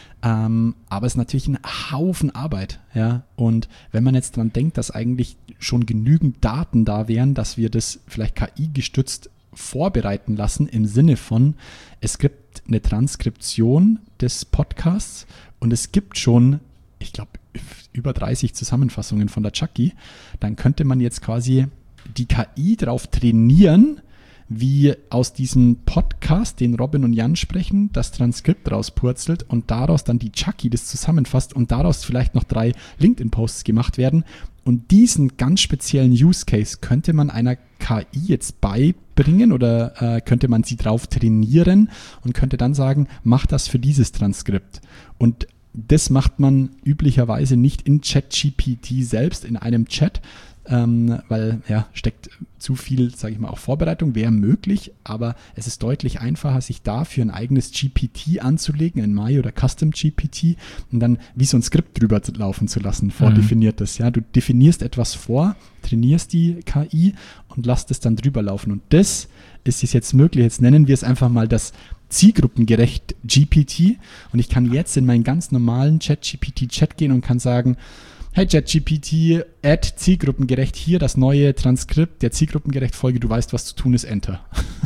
Ähm, aber es ist natürlich ein Haufen Arbeit, ja, und wenn man jetzt dran denkt, dass eigentlich schon genügend Daten da wären, dass wir das vielleicht K I-gestützt vorbereiten lassen, im Sinne von, es gibt eine Transkription des Podcasts und es gibt schon, ich glaube, über dreißig Zusammenfassungen von der Chucky, dann könnte man jetzt quasi die K I darauf trainieren, wie aus diesem Podcast, den Robin und Jan sprechen, das Transkript rauspurzelt und daraus dann die Chucky das zusammenfasst und daraus vielleicht noch drei LinkedIn-Posts gemacht werden. Und diesen ganz speziellen Use Case könnte man einer K I jetzt beibringen oder äh, könnte man sie drauf trainieren und könnte dann sagen, mach das für dieses Transkript. Und das macht man üblicherweise nicht in ChatGPT selbst, in einem Chat, ähm, weil ja, steckt zu viel, sage ich mal, auch Vorbereitung, wäre möglich, aber es ist deutlich einfacher, sich dafür ein eigenes G P T anzulegen, ein My oder Custom G P T und dann wie so ein Skript drüber laufen zu lassen, vordefiniertes. Ja, du definierst etwas vor, trainierst die K I und lässt es dann drüber laufen und das ist es jetzt möglich. Jetzt nennen wir es einfach mal das zielgruppengerecht G P T und ich kann jetzt in meinen ganz normalen Chat G P T-Chat gehen und kann sagen, hey ChatGPT, add zielgruppengerecht hier das neue Transkript der zielgruppengerecht Folge, du weißt, was zu tun ist, Enter.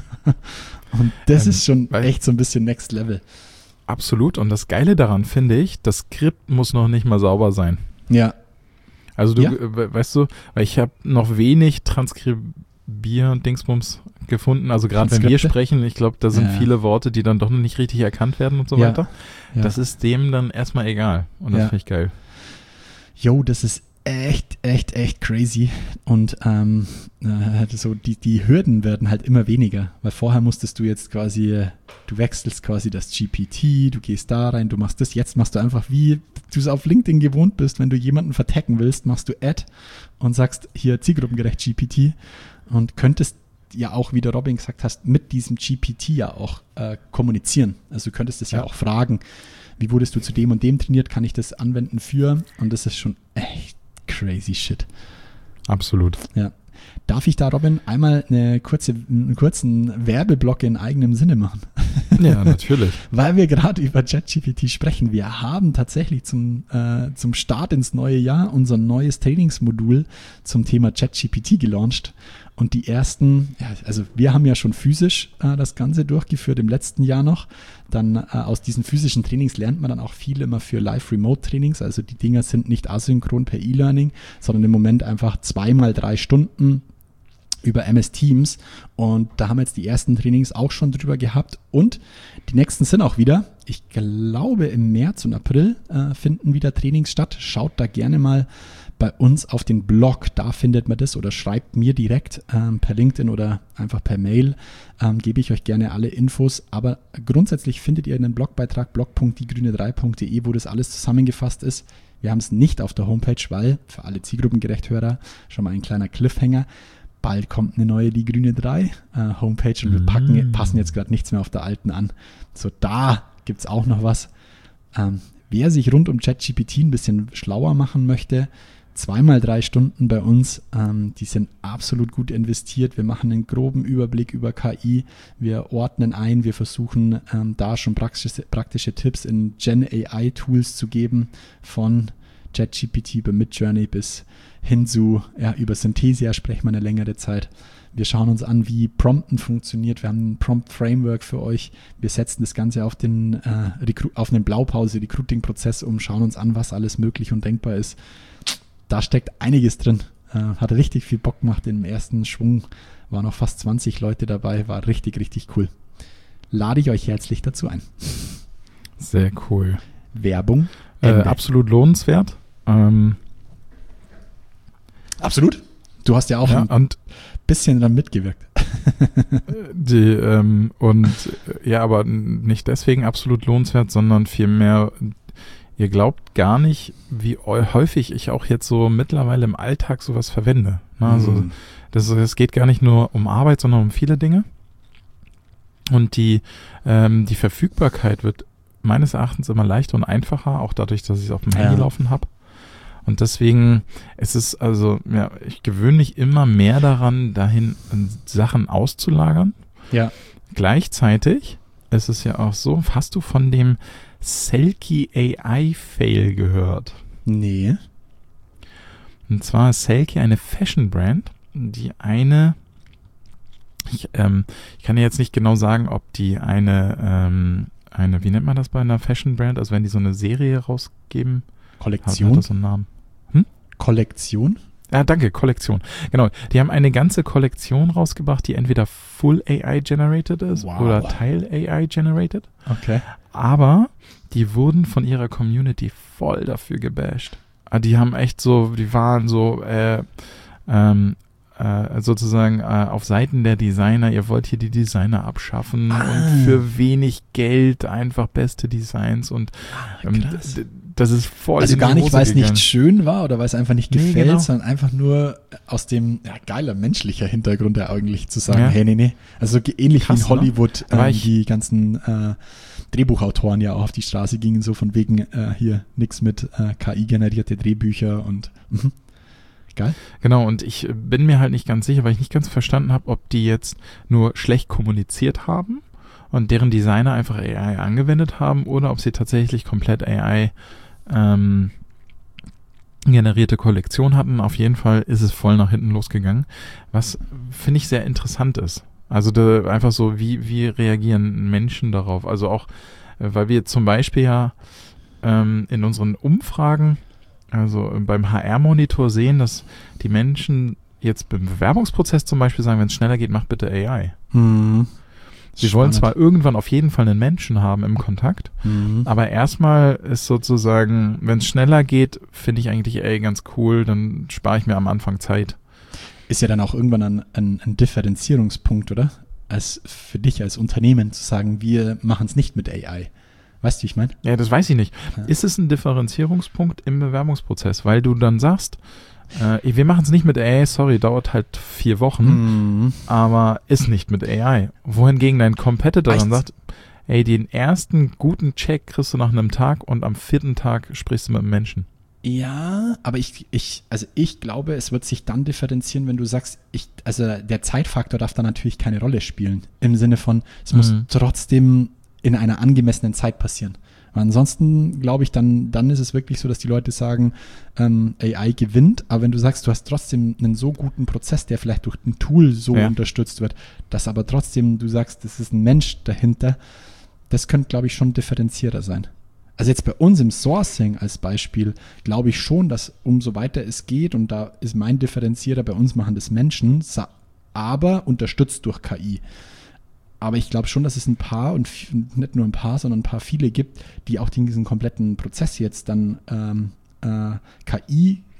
Und das ähm, ist schon echt so ein bisschen Next Level. Absolut. Und das Geile daran finde ich, das Skript muss noch nicht mal sauber sein. Ja. Also du, ja. äh, weißt du, weil ich habe noch wenig Transkribier-Dingsbums gefunden. Also gerade wenn wir sprechen, ich glaube, da sind ja. viele Worte, die dann doch noch nicht richtig erkannt werden und so ja. weiter. Ja. Das ist dem dann erstmal egal. Und das ja. finde ich geil. Jo, das ist echt, echt, echt crazy. Und ähm, äh, so die, die Hürden werden halt immer weniger, weil vorher musstest du jetzt quasi, du wechselst quasi das G P T, du gehst da rein, du machst das, jetzt machst du einfach, wie du es auf LinkedIn gewohnt bist, wenn du jemanden vertaggen willst, machst du Add und sagst hier zielgruppengerecht G P T und könntest ja auch, wie der Robin gesagt hast, mit diesem G P T ja auch äh, kommunizieren. Also du könntest es ja. ja auch fragen, wie wurdest du zu dem und dem trainiert, kann ich das anwenden für? Und das ist schon echt crazy shit. Absolut. Ja. Darf ich da, Robin, einmal eine kurze, einen kurzen Werbeblock in eigenem Sinne machen? Ja, natürlich. Weil wir gerade über ChatGPT sprechen. Wir haben tatsächlich zum, äh, zum Start ins neue Jahr unser neues Trainingsmodul zum Thema ChatGPT gelauncht. Und die ersten, ja, also wir haben ja schon physisch äh, das Ganze durchgeführt im letzten Jahr noch. Dann äh, aus diesen physischen Trainings lernt man dann auch viel immer für Live-Remote-Trainings. Also die Dinger sind nicht asynchron per E-Learning, sondern im Moment einfach zweimal drei Stunden über M S Teams. Und da haben wir jetzt die ersten Trainings auch schon drüber gehabt. Und die nächsten sind auch wieder. Ich glaube, im März und April äh, finden wieder Trainings statt. Schaut da gerne mal bei uns auf den Blog, da findet man das, oder schreibt mir direkt ähm, per LinkedIn oder einfach per Mail, ähm, gebe ich euch gerne alle Infos, aber grundsätzlich findet ihr einen Blogbeitrag blog punkt die grüne drei punkt de, wo das alles zusammengefasst ist. Wir haben es nicht auf der Homepage, weil für alle Zielgruppengerecht-Hörer schon mal ein kleiner Cliffhanger. Bald kommt eine neue Die Grüne drei äh, Homepage und wir packen, mm. passen jetzt gerade nichts mehr auf der alten an. So, da gibt es auch noch was. Ähm, wer sich rund um ChatGPT ein bisschen schlauer machen möchte, zweimal drei Stunden bei uns, ähm, die sind absolut gut investiert. Wir machen einen groben Überblick über K I, wir ordnen ein, wir versuchen ähm, da schon praktische, praktische Tipps in Gen A I-Tools zu geben, von ChatGPT über Midjourney bis hin zu, ja, über Synthesia sprechen wir eine längere Zeit. Wir schauen uns an, wie Prompten funktioniert. Wir haben ein Prompt-Framework für euch. Wir setzen das Ganze auf den, äh, Recru- auf einen Blaupause-Recruiting-Prozess um, schauen uns an, was alles möglich und denkbar ist. Da steckt einiges drin. Äh, hat richtig viel Bock gemacht. Im ersten Schwung waren noch fast zwanzig Leute dabei. War richtig, richtig cool. Lade ich euch herzlich dazu ein. Sehr cool. Werbung. Äh, absolut lohnenswert. Ähm, absolut. Du hast ja auch ja, ein bisschen daran mitgewirkt. Die, ähm, und ja, aber nicht deswegen absolut lohnenswert, sondern vielmehr, ihr glaubt gar nicht, wie häufig ich auch jetzt so mittlerweile im Alltag sowas verwende. Also mhm. das, das geht gar nicht nur um Arbeit, sondern um viele Dinge. Und die, ähm, die Verfügbarkeit wird meines Erachtens immer leichter und einfacher, auch dadurch, dass ich es auf dem Handy ja. laufen habe. Und deswegen ist es also, ja, ich gewöhne mich immer mehr daran, dahin Sachen auszulagern. Ja. Gleichzeitig ist es ja auch so, hast du von dem Selkie A I-Fail gehört? Nee. Und zwar ist Selkie eine Fashion-Brand, die eine, ich, ähm, ich kann dir jetzt nicht genau sagen, ob die eine, ähm, eine, wie nennt man das bei einer Fashion-Brand? Also wenn die so eine Serie rausgeben. Kollektion? Hat das so einen Namen? Hm? Kollektion? Ja, danke, Kollektion. Genau, die haben eine ganze Kollektion rausgebracht, die entweder full A I-generated ist wow. oder Teil A I-generated. Okay. Aber die wurden von ihrer Community voll dafür gebasht. Die haben echt so, die waren so äh, ähm, äh, sozusagen äh, auf Seiten der Designer, ihr wollt hier die Designer abschaffen ah. und für wenig Geld einfach beste Designs und ähm, d- das ist voll also in gar die nicht, Hose weil es gegangen. nicht schön war oder weil es einfach nicht Nee, gefällt, genau. sondern einfach nur aus dem ja, geiler menschlicher Hintergrund ja eigentlich zu sagen, Ja. hey, nee, nee. Also so ähnlich Krass, wie in Hollywood ne? ähm, ich- die ganzen äh, Drehbuchautoren ja auch auf die Straße gingen, so von wegen äh, hier nix mit äh, K I-generierte Drehbücher und mhm. Geil. Genau, und ich bin mir halt nicht ganz sicher, weil ich nicht ganz verstanden habe, ob die jetzt nur schlecht kommuniziert haben und deren Designer einfach A I angewendet haben oder ob sie tatsächlich komplett A I ähm, generierte Kollektion hatten. Auf jeden Fall ist es voll nach hinten losgegangen, was finde ich sehr interessant ist. Also da einfach so, wie, wie reagieren Menschen darauf? Also auch, äh, weil wir zum Beispiel ja ähm, in unseren Umfragen, also beim H R-Monitor sehen, dass die Menschen jetzt beim Bewerbungsprozess zum Beispiel sagen, wenn es schneller geht, mach bitte A I. Mhm. Sie wollen zwar irgendwann auf jeden Fall einen Menschen haben im Kontakt, Mhm. aber erstmal ist sozusagen, wenn es schneller geht, finde ich eigentlich A I ganz cool, dann spare ich mir am Anfang Zeit. Ist ja dann auch irgendwann ein, ein, ein Differenzierungspunkt, oder? Als für dich als Unternehmen zu sagen, wir machen es nicht mit A I. Weißt du, wie ich meine? Ja, das weiß ich nicht. Ja. Ist es ein Differenzierungspunkt im Bewerbungsprozess, weil du dann sagst, äh, wir machen es nicht mit A I, sorry, dauert halt vier Wochen, Mhm. aber ist nicht mit A I. Wohingegen dein Competitor dann Echt? sagt, ey, den ersten guten Check kriegst du nach einem Tag und am vierten Tag sprichst du mit einem Menschen. Ja, aber ich, ich, also ich glaube, es wird sich dann differenzieren, wenn du sagst, ich, also der Zeitfaktor darf da natürlich keine Rolle spielen. Im Sinne von, es muss Mhm. trotzdem in einer angemessenen Zeit passieren. Weil ansonsten glaube ich, dann, dann ist es wirklich so, dass die Leute sagen, ähm, A I gewinnt, aber wenn du sagst, du hast trotzdem einen so guten Prozess, der vielleicht durch ein Tool so Ja. unterstützt wird, dass aber trotzdem du sagst, das ist ein Mensch dahinter, das könnte, glaube ich, schon differenzierter sein. Also jetzt bei uns im Sourcing als Beispiel glaube ich schon, dass umso weiter es geht, und da ist mein Differenzierer, bei uns machen das Menschen, sa- aber unterstützt durch K I. Aber ich glaube schon, dass es ein paar, und f- nicht nur ein paar, sondern ein paar viele gibt, die auch diesen kompletten Prozess jetzt dann ähm, äh, K I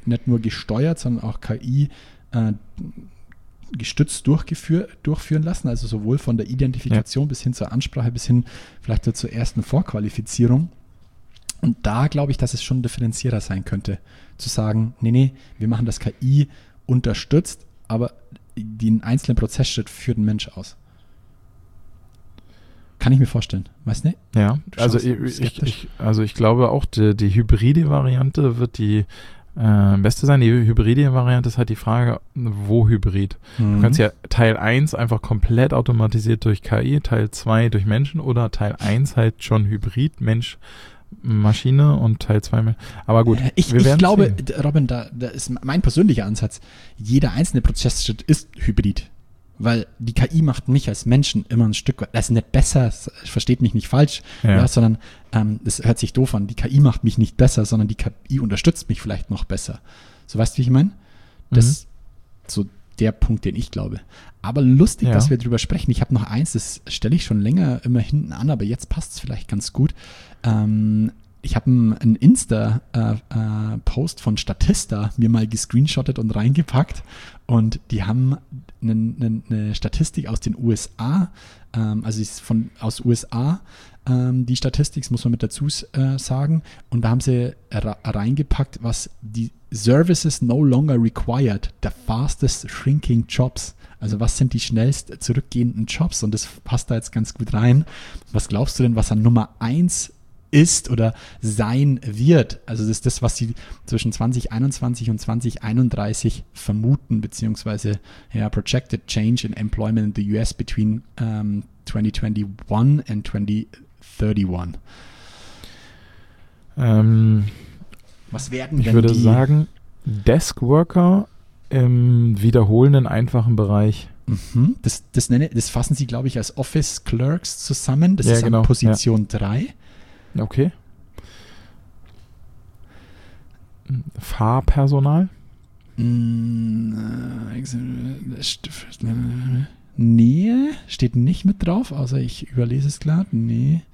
nicht nur gesteuert, sondern auch K I äh, gestützt durchgeführ, durchführen lassen, also sowohl von der Identifikation ja. bis hin zur Ansprache, bis hin vielleicht zur ersten Vorqualifizierung. Und da glaube ich, dass es schon ein Differenzierer sein könnte, zu sagen, nee, nee, wir machen das K I unterstützt, aber den einzelnen Prozessschritt führt ein Mensch aus. Kann ich mir vorstellen, weißt du nicht? Ja, also ich, ich, ich, also ich glaube auch, die, die hybride Variante wird die äh, beste sein. Die hybride Variante ist halt die Frage, wo Hybrid? Mhm. Du kannst ja Teil eins einfach komplett automatisiert durch K I, Teil zwei durch Menschen oder Teil eins halt schon Hybrid, Mensch, Maschine und Teil zwei. Aber gut, ich, wir ich glaube, sehen. Robin, da, da ist mein persönlicher Ansatz, jeder einzelne Prozessschritt ist Hybrid. Weil die K I macht mich als Menschen immer ein Stück weit, das ist nicht besser, versteht mich nicht falsch, ja. Ja, sondern ähm, das hört sich doof an, die K I macht mich nicht besser, sondern die K I unterstützt mich vielleicht noch besser. So, weißt du, wie ich meine? Das ist mhm. so der Punkt, den ich glaube. Aber lustig, ja. dass wir drüber sprechen. Ich habe noch eins, das stelle ich schon länger immer hinten an, aber jetzt passt es vielleicht ganz gut. Ähm, ich habe einen Insta-Post äh, äh, von Statista mir mal gescreenshottet und reingepackt und die haben eine, eine, eine Statistik aus den U S A, ähm, also ist von aus U S A, ähm, die Statistik, das muss man mit dazu äh, sagen, und da haben sie ra- reingepackt, was die Services no longer required, the fastest shrinking jobs. Also was sind die schnellst zurückgehenden Jobs? Und das passt da jetzt ganz gut rein. Was glaubst du denn, was an Nummer eins ist oder sein wird? Also das ist das, was sie zwischen zwanzig einundzwanzig und zwanzig einunddreißig vermuten, beziehungsweise ja, projected change in employment in the U S between um, twenty twenty-one and twenty thirty-one. Ähm, was werden denn ich würde die? sagen, Deskworker im wiederholenden, einfachen Bereich. Mhm. Das, das, nenne, das fassen sie, glaube ich, als Office Clerks zusammen. Das ja, ist genau. an Position drei. Ja. Okay. Fahrpersonal? Nee, steht nicht mit drauf, außer ich überlese es klar. Nee.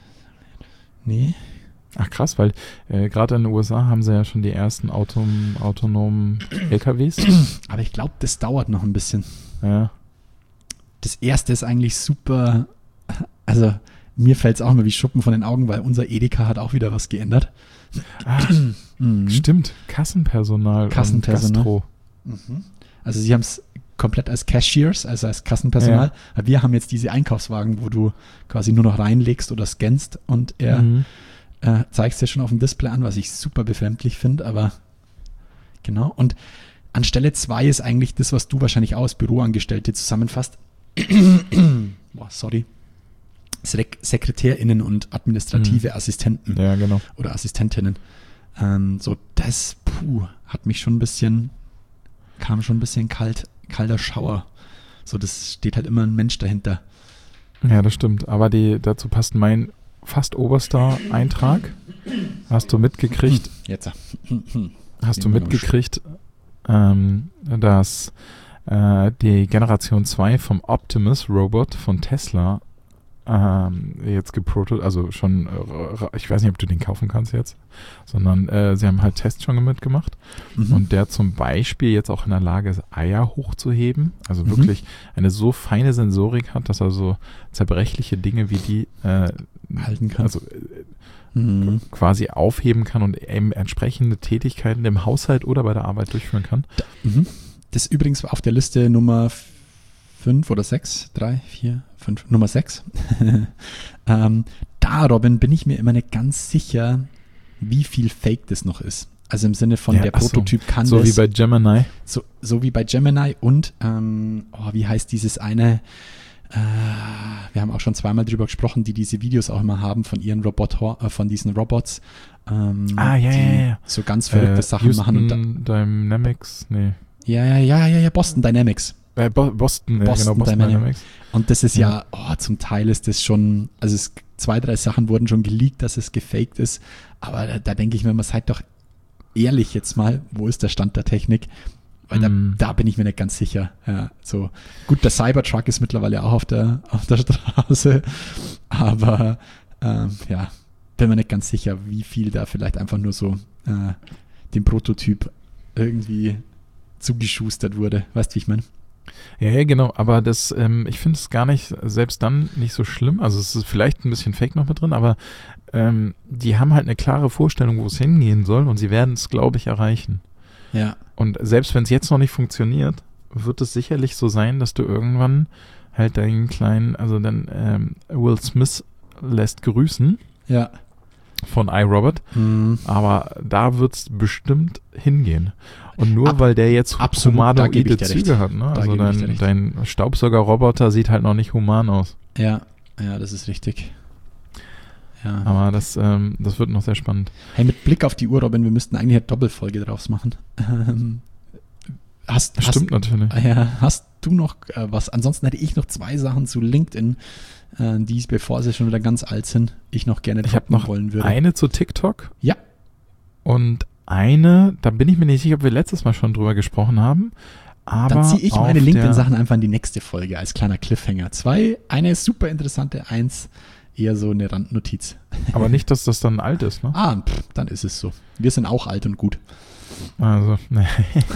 Nee. Ach krass, weil äh, gerade in den U S A haben sie ja schon die ersten autom- autonomen L K Ws. Aber ich glaube, das dauert noch ein bisschen. Ja. Das erste ist eigentlich super, also mir fällt es auch mal wie Schuppen von den Augen, weil unser Edeka hat auch wieder was geändert. Ah, mhm. Stimmt, Kassenpersonal, Kassenpersonal. und Gastro. Mhm. Also sie haben es komplett als Cashiers, also als Kassenpersonal. Ja. Wir haben jetzt diese Einkaufswagen, wo du quasi nur noch reinlegst oder scannst und er Mhm. äh, zeigt es dir schon auf dem Display an, was ich super befremdlich finde, aber genau. Und an Stelle zwei ist eigentlich das, was du wahrscheinlich auch als Büroangestellte zusammenfasst. Boah, sorry. Sek- SekretärInnen und administrative Mhm. Assistenten Ja, genau. oder Assistentinnen. Ähm, so, das, puh, hat mich schon ein bisschen, kam schon ein bisschen kalt, kalter Schauer. So, das steht halt immer ein Mensch dahinter. Ja, das stimmt. Aber die, dazu passt mein fast oberster Eintrag. Hast du mitgekriegt? Jetzt. Hast du mitgekriegt, ähm, dass äh, die Generation zwei vom Optimus Robot von Tesla ähm, jetzt geprotot, also schon, äh, ich weiß nicht, ob du den kaufen kannst jetzt, sondern äh, sie haben halt Tests schon mitgemacht Mhm. und der zum Beispiel jetzt auch in der Lage ist, Eier hochzuheben, also Mhm. wirklich eine so feine Sensorik hat, dass er so zerbrechliche Dinge wie die äh, halten kann. also äh, Mhm. quasi aufheben kann und eben entsprechende Tätigkeiten im Haushalt oder bei der Arbeit durchführen kann. Mhm. Das ist übrigens auf der Liste Nummer fünf oder sechs, drei, vier, fünf, Nummer sechs. ähm, da, Robin, bin ich mir immer nicht ganz sicher, wie viel Fake das noch ist. Also im Sinne von Ja, der ach so. Prototyp kann So das. wie bei Gemini. So, so wie bei Gemini und, ähm, oh, wie heißt dieses eine, äh, wir haben auch schon zweimal drüber gesprochen, die diese Videos auch immer haben von ihren Roboter, äh, von diesen Robots, ähm, Ah, ja, die ja, ja. so ganz verrückte Äh, Sachen machen. Und da, Houston Dynamics, nee. ja, ja, ja, ja, ja, Boston Dynamics. Äh, Bo- Boston, ja, Boston genau, Boston Dynamics. Dynamics. Und das ist ja, oh, zum Teil ist das schon, also es, zwei, drei Sachen wurden schon geleakt, dass es gefaked ist, aber da, da denke ich mir, man seid doch ehrlich jetzt mal, wo ist der Stand der Technik? Weil Mm. da, da bin ich mir nicht ganz sicher. Ja, so gut, der Cybertruck ist mittlerweile auch auf der, auf der Straße, aber ähm, ja, bin mir nicht ganz sicher, wie viel da vielleicht einfach nur so äh, den Prototyp irgendwie zugeschustert wurde. Weißt du, wie ich meine? Ja, ja, genau, aber das, ähm, ich finde es gar nicht, selbst dann nicht so schlimm, also es ist vielleicht ein bisschen Fake noch mit drin, aber ähm, die haben halt eine klare Vorstellung, wo es hingehen soll und sie werden es, glaube ich, erreichen. Ja. Und selbst wenn es jetzt noch nicht funktioniert, wird es sicherlich so sein, dass du irgendwann halt deinen kleinen, also dann ähm, Will Smith lässt grüßen Ja. von iRobot, Mhm. aber da wird es bestimmt hingehen. Und nur Ab- weil der jetzt absolut, da humanoide gebe ich dir Züge recht. hat, ne? Da Also gebe ich dir dein, recht. dein Staubsaugerroboter sieht halt noch nicht human aus. Ja, ja, das ist richtig. Ja. Aber das, ähm, das wird noch sehr spannend. Hey, mit Blick auf die Uhr, Robin, wir müssten eigentlich eine Doppelfolge draus machen. Ähm, hast, Stimmt natürlich. hast, ja, hast du noch äh, was? Ansonsten hätte ich noch zwei Sachen zu LinkedIn, äh, die, bevor sie schon wieder ganz alt sind, ich noch gerne Ich habe droppen noch wollen würde. eine zu TikTok Ja. und eine, da bin ich mir nicht sicher, ob wir letztes Mal schon drüber gesprochen haben. Aber Dann ziehe ich auf meine der- LinkedIn-Sachen einfach in die nächste Folge als kleiner Cliffhanger. Zwei, eine super interessante, eins eher so eine Randnotiz. Aber nicht, dass das dann alt ist, ne? Ah, pff, dann ist es so. Wir sind auch alt und gut. Also, ne.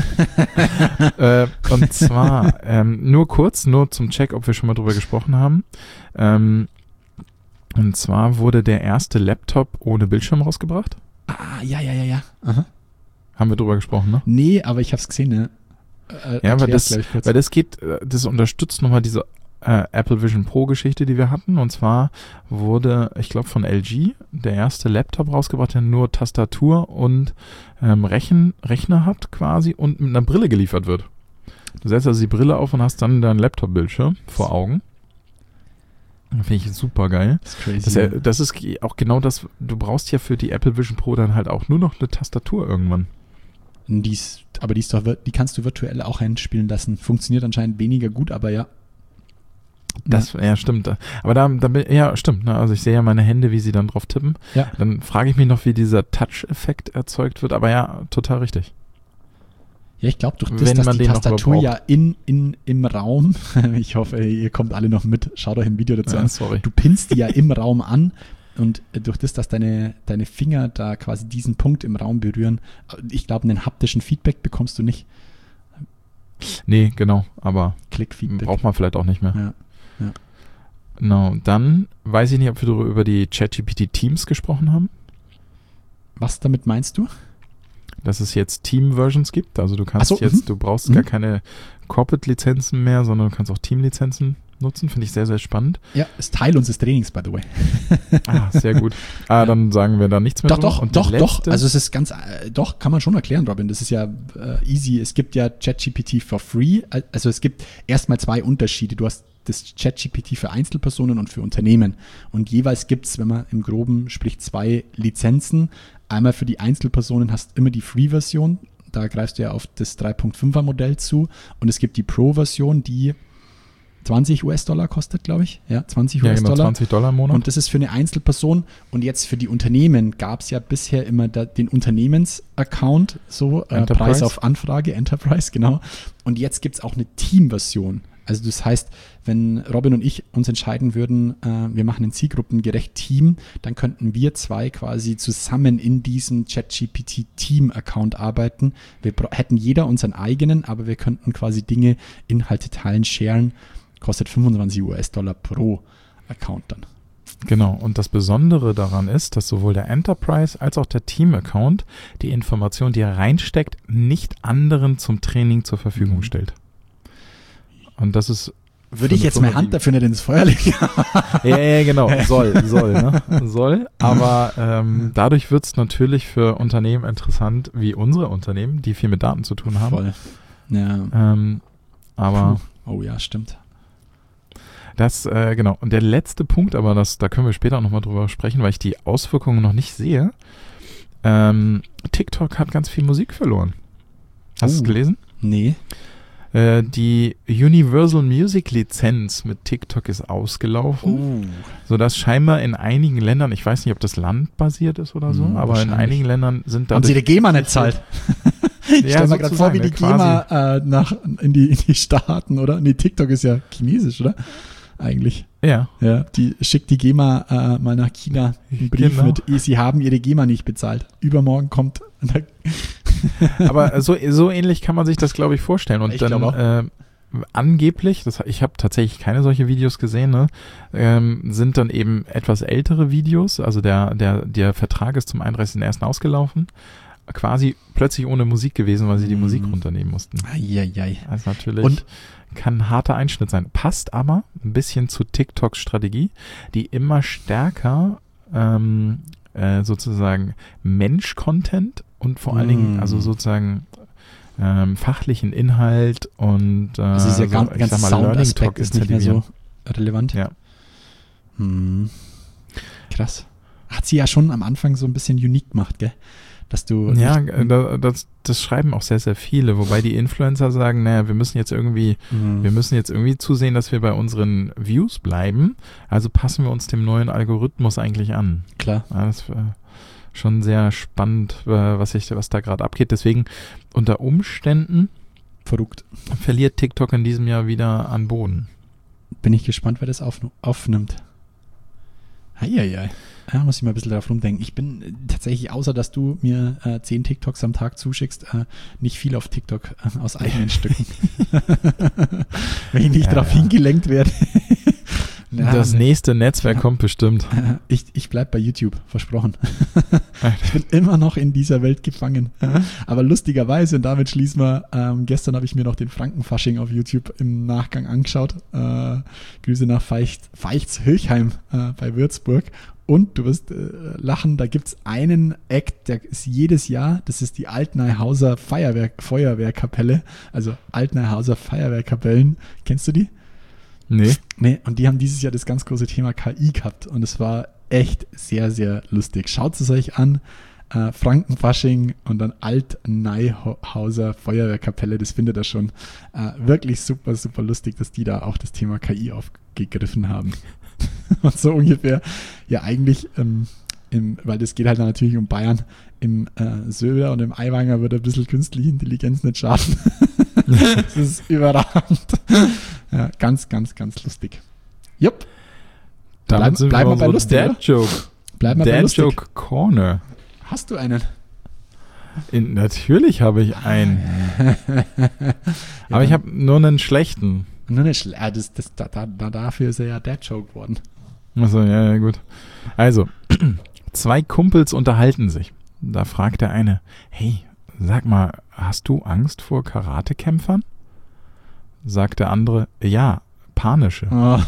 äh, und zwar, ähm, nur kurz, nur zum Check, ob wir schon mal drüber gesprochen haben. Ähm, und zwar wurde der erste Laptop ohne Bildschirm rausgebracht. Ah, ja, ja, ja, ja. Aha. Haben wir drüber gesprochen, ne? Nee, aber ich habe es gesehen, ne? Äh, Ja, weil erklär's, das, glaub ich, kurz. weil das geht, äh, das unterstützt nochmal diese äh, Apple Vision Pro Geschichte, die wir hatten. Und zwar wurde, ich glaube, von L G der erste Laptop rausgebracht, der nur Tastatur und ähm, Rechen, Rechner hat quasi und mit einer Brille geliefert wird. Du setzt also die Brille auf und hast dann deinen Laptop-Bildschirm vor Augen. Finde ich super geil. Das ist crazy. Das, ist ja, das ist auch genau das, du brauchst ja für die Apple Vision Pro dann halt auch nur noch eine Tastatur irgendwann. Die ist, aber die, ist doch, vir- die kannst du virtuell auch einspielen lassen. Funktioniert anscheinend weniger gut, aber ja. Das, ja, stimmt. Aber da, da bin- ja, stimmt. Ne? Also ich sehe ja meine Hände, wie sie dann drauf tippen. Ja. Dann frage ich mich noch, wie dieser Touch-Effekt erzeugt wird. Aber ja, total richtig. Ja, ich glaube, durch das, Wenn dass man die den noch Tastatur überhaupt ja in, in, im Raum, ich hoffe, ihr kommt alle noch mit, schaut euch ein Video dazu Ja, an. sorry. Du pinnst die ja im Raum an und durch das, dass deine, deine Finger da quasi diesen Punkt im Raum berühren, ich glaube, einen haptischen Feedback bekommst du nicht. Nee, genau. Aber Klick-Feedback. braucht man vielleicht auch nicht mehr. Ja. Ja. Genau. Dann weiß ich nicht, ob wir darüber- über die ChatGPT Teams gesprochen haben. Was damit meinst du? Dass es jetzt Team-Versions gibt. Also du kannst Ach so, jetzt, mhm. du brauchst Mhm. gar keine Corporate-Lizenzen mehr, sondern du kannst auch Team-Lizenzen nutzen. Finde ich sehr, sehr spannend. Ja, ist Teil unseres Trainings, by the way. Ah, sehr gut. Ah, dann sagen wir da nichts mehr Doch, drüber. doch, Und die doch, doch. letzte- Also es ist ganz, äh, doch, kann man schon erklären, Robin. Das ist ja äh, easy. Es gibt ja ChatGPT for free. Also es gibt erstmal zwei Unterschiede. Du hast das ChatGPT für Einzelpersonen und für Unternehmen. Und jeweils gibt es, wenn man im Groben spricht, zwei Lizenzen. Einmal für die Einzelpersonen hast du immer die Free-Version. Da greifst du ja auf das drei Punkt fünfer Modell zu. Und es gibt die Pro-Version, die zwanzig US-Dollar kostet, glaube ich. Ja, zwanzig ja, genau, US-Dollar. zwanzig Dollar im Monat. Und das ist für eine Einzelperson. Und jetzt für die Unternehmen gab es ja bisher immer da, den Unternehmensaccount, so äh, Enterprise. Preis auf Anfrage, Enterprise, genau. Und jetzt gibt es auch eine Team-Version. Also das heißt, wenn Robin und ich uns entscheiden würden, äh, wir machen ein zielgruppengerecht Team, dann könnten wir zwei quasi zusammen in diesem ChatGPT-Team-Account arbeiten. Wir bra- hätten jeder unseren eigenen, aber wir könnten quasi Dinge, Inhalte teilen, sharen. Kostet fünfundzwanzig US-Dollar pro Account dann. Genau, und das Besondere daran ist, dass sowohl der Enterprise als auch der Team-Account die Information, die er reinsteckt, nicht anderen zum Training zur Verfügung Mhm. stellt. Und das ist... Würde ich für eine jetzt meine Firma, Hand dafür nicht ins Feuer legen? die- Ja, ja, genau, soll, soll, ne? Soll, aber ähm, dadurch wird es natürlich für Unternehmen interessant, wie unsere Unternehmen, die viel mit Daten zu tun haben. Voll. Ja. Ähm, aber... Puh. Oh ja, stimmt. Das, äh, genau. Und der letzte Punkt, aber das, da können wir später nochmal drüber sprechen, weil ich die Auswirkungen noch nicht sehe. Ähm, TikTok hat ganz viel Musik verloren. Hast du Oh. es gelesen? Nee. Äh, die Universal Music Lizenz mit TikTok ist ausgelaufen, sodass scheinbar in einigen Ländern, ich weiß nicht, ob das landbasiert ist oder so, Hm, aber in wahrscheinlich. einigen Ländern sind Haben sie dadurch... die GEMA nicht zahlt? Ich Ja, stelle mir gerade vor, wie die sozusagen, GEMA äh, nach, in, die, in die Staaten, oder? Nee, TikTok ist ja chinesisch, oder? Eigentlich. Ja, Ja, die schickt die GEMA äh, mal nach China einen Brief Genau. mit, sie haben ihre GEMA nicht bezahlt. Übermorgen kommt Aber so, so ähnlich kann man sich das, glaube ich, vorstellen. Und Ich dann glaube auch. äh, angeblich, das, ich habe tatsächlich keine solche Videos gesehen, ne, ähm, sind dann eben etwas ältere Videos. Also der, der, der Vertrag ist zum einunddreißigsten ersten ausgelaufen. Quasi plötzlich ohne Musik gewesen, weil sie die Mm. Musik runternehmen mussten. Eieiei. Also natürlich Und- kann ein harter Einschnitt sein. Passt aber ein bisschen zu TikToks Strategie, die immer stärker ähm, äh, sozusagen Mensch-Content und vor allen Dingen Mm. also sozusagen ähm, fachlichen Inhalt und äh, Also dieser so, ganz, ich ganz sag mal, Learning Sound-Aspekt Talk ist nicht mehr so incentivieren. relevant. Ja. Hm. Krass. Hat sie ja schon am Anfang so ein bisschen unique gemacht, gell? Dass du Ja, nicht- äh, da- das, das schreiben auch sehr, sehr viele, wobei die Influencer sagen, naja, wir müssen jetzt irgendwie Hm. Wir müssen jetzt irgendwie zusehen, dass wir bei unseren Views bleiben. Also passen wir uns dem neuen Algorithmus eigentlich an. Klar. Ja, das ist äh, schon sehr spannend, äh, was, ich, was da gerade abgeht. Deswegen unter Umständen Verrückt. verliert TikTok in diesem Jahr wieder an Boden. Bin ich gespannt, wer das auf, aufnimmt. Eieiei. Ja, muss ich mal ein bisschen drauf rumdenken. Ich bin äh, tatsächlich, außer dass du mir äh, zehn TikToks am Tag zuschickst, äh, nicht viel auf TikTok äh, aus eigenen Stücken. Wenn ich nicht Ja, darauf ja. hingelenkt werde. Ja, das nächste Netzwerk Ja. kommt bestimmt. Ich, ich bleib bei YouTube, versprochen. Ich bin immer noch in dieser Welt gefangen. Aber lustigerweise, und damit schließen wir, ähm, gestern habe ich mir noch den Frankenfasching auf YouTube im Nachgang angeschaut. Äh, Grüße nach Feicht, Feichtshöchheim äh, bei Würzburg. Und du wirst äh, lachen, da gibt's einen Act, der ist jedes Jahr, das ist die Altneihauser Feuerwehr, Feuerwehrkapelle. Also Altneihauser Feuerwehrkapellen. Kennst du die? Nee. Nee, und die haben dieses Jahr das ganz große Thema K I gehabt und es war echt sehr, sehr lustig. Schaut es euch an, äh, Frankenfasching und dann Alt-Neihauser Feuerwehrkapelle, das findet ihr schon äh, wirklich super, super lustig, dass die da auch das Thema K I aufgegriffen haben. Und so ungefähr, ja eigentlich, ähm, im, weil das geht halt natürlich um Bayern, im äh, Söder und im Aiwanger wird ein bisschen künstliche Intelligenz nicht schaden. Das ist überragend. Ja, ganz, ganz, ganz lustig. Jupp. Damit Bleib- sind bleib wir mal bei so lustig, Dad oder? Joke. Bleib mal bei Dad lustig. Joke Corner. Hast du einen? In, natürlich habe ich einen. Aber ich habe nur einen schlechten. Nur nicht schl- ah, das, das, da, da, da, dafür ist er ja Dad Joke worden. Achso, ja, ja, gut. Also, zwei Kumpels unterhalten sich. Da fragt der eine, hey, sag mal, hast du Angst vor Karatekämpfern? Sagt der andere, ja, panische. Oh.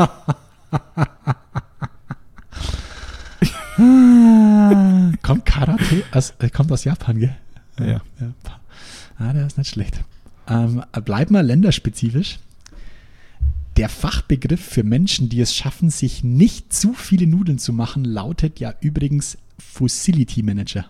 Kommt Karate aus, äh, kommt aus Japan, gell? Ja. ja. Ah, der ist nicht schlecht. Ähm, bleib mal länderspezifisch. Der Fachbegriff für Menschen, die es schaffen, sich nicht zu viele Nudeln zu machen, lautet ja übrigens Facility Manager.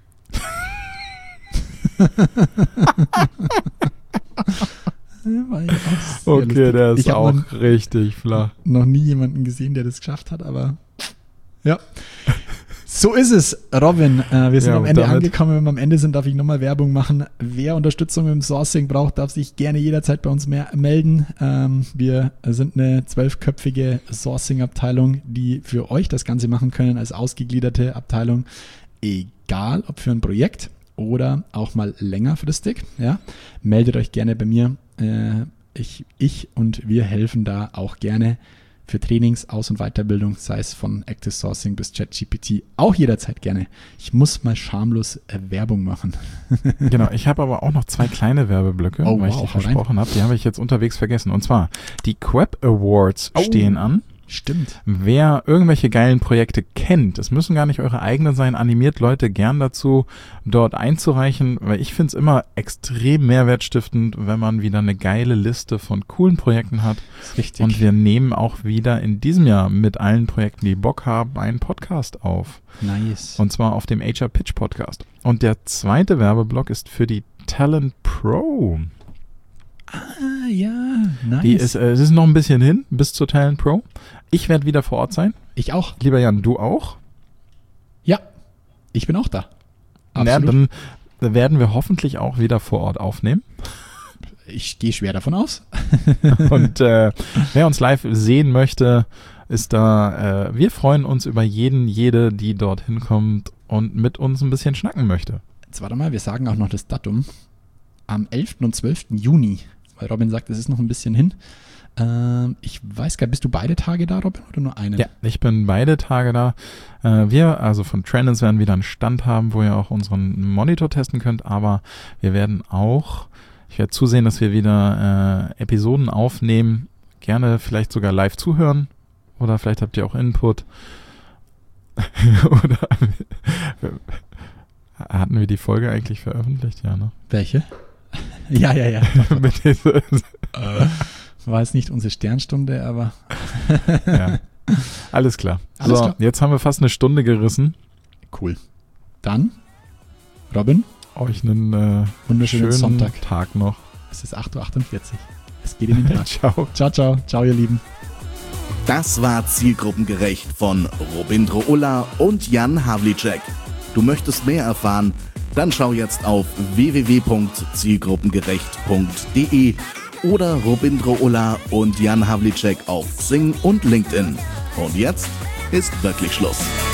War ja auch sehr Okay, lustig. der ist Ich hab auch noch, richtig flach. noch nie jemanden gesehen, der das geschafft hat, aber ja. So ist es, Robin. Äh, wir sind Ja, am Ende damit- angekommen. Wenn wir am Ende sind, darf ich nochmal Werbung machen. Wer Unterstützung im Sourcing braucht, darf sich gerne jederzeit bei uns mehr melden. Ähm, wir sind eine zwölfköpfige Sourcing-Abteilung, die für euch das Ganze machen können als ausgegliederte Abteilung. Egal, ob für ein Projekt oder auch mal längerfristig. Ja, meldet euch gerne bei mir. Äh, ich, ich und wir helfen da auch gerne für Trainings, Aus- und Weiterbildung, sei es von Active Sourcing bis ChatGPT, auch jederzeit gerne. Ich muss mal schamlos äh, Werbung machen. Genau, ich habe aber auch noch zwei kleine Werbeblöcke, Oh, weil ich wow, die hau rein. versprochen habe. Die habe ich jetzt unterwegs vergessen. Und zwar, die Queb Awards Oh. stehen an. Stimmt. Wer irgendwelche geilen Projekte kennt, es müssen gar nicht eure eigenen sein, animiert Leute gern dazu, dort einzureichen, weil ich finde es immer extrem mehrwertstiftend, wenn man wieder eine geile Liste von coolen Projekten hat. Richtig. Und wir nehmen auch wieder in diesem Jahr mit allen Projekten, die Bock haben, einen Podcast auf. Nice. Und zwar auf dem H R Pitch Podcast. Und der zweite Werbeblock ist für die Talent Pro. ah, ja, nice. Die ist, äh, es ist noch ein bisschen hin bis zur Talent Pro. Ich werde wieder vor Ort sein. ich auch. Lieber Jan, du auch? Ja, ich bin auch da. Ja, Absolut. dann werden wir hoffentlich auch wieder vor Ort aufnehmen. Ich gehe schwer davon aus. Und äh, wer uns live sehen möchte, ist da, äh, wir freuen uns über jeden, jede, die dorthin kommt und mit uns ein bisschen schnacken möchte. Jetzt warte mal, wir sagen auch noch das Datum. Am elften und zwölften Juni, weil Robin sagt, es ist noch ein bisschen hin. Ähm, ich weiß gar nicht, bist du beide Tage da, Robin, oder nur einen? Ja, ich bin beide Tage da. Äh, wir, also von Trendens, werden wieder einen Stand haben, wo ihr auch unseren Monitor testen könnt, aber wir werden auch, ich werde zusehen, dass wir wieder äh, Episoden aufnehmen, gerne vielleicht sogar live zuhören oder vielleicht habt ihr auch Input. Oder hatten wir die Folge eigentlich veröffentlicht? Ja, ne? Welche? ja, ja, ja. Mit dieser War es nicht unsere Sternstunde, aber ja. Alles klar. Alles so, klar. Jetzt haben wir fast eine Stunde gerissen. Cool. Dann, Robin, Euch einen äh, wunderschönen schönen Sonntag. Tag noch. Es ist acht Uhr achtundvierzig. Es geht in den Tag. Ciao. Ciao, ciao. Ciao, ihr Lieben. Das war Zielgruppengerecht von Robindro Ulla und Jan Havlicek. Du möchtest mehr erfahren? Dann schau jetzt auf w w w punkt zielgruppengerecht punkt d e oder Robindro Ulla und Jan Havlicek auf Xing und LinkedIn. Und jetzt ist wirklich Schluss.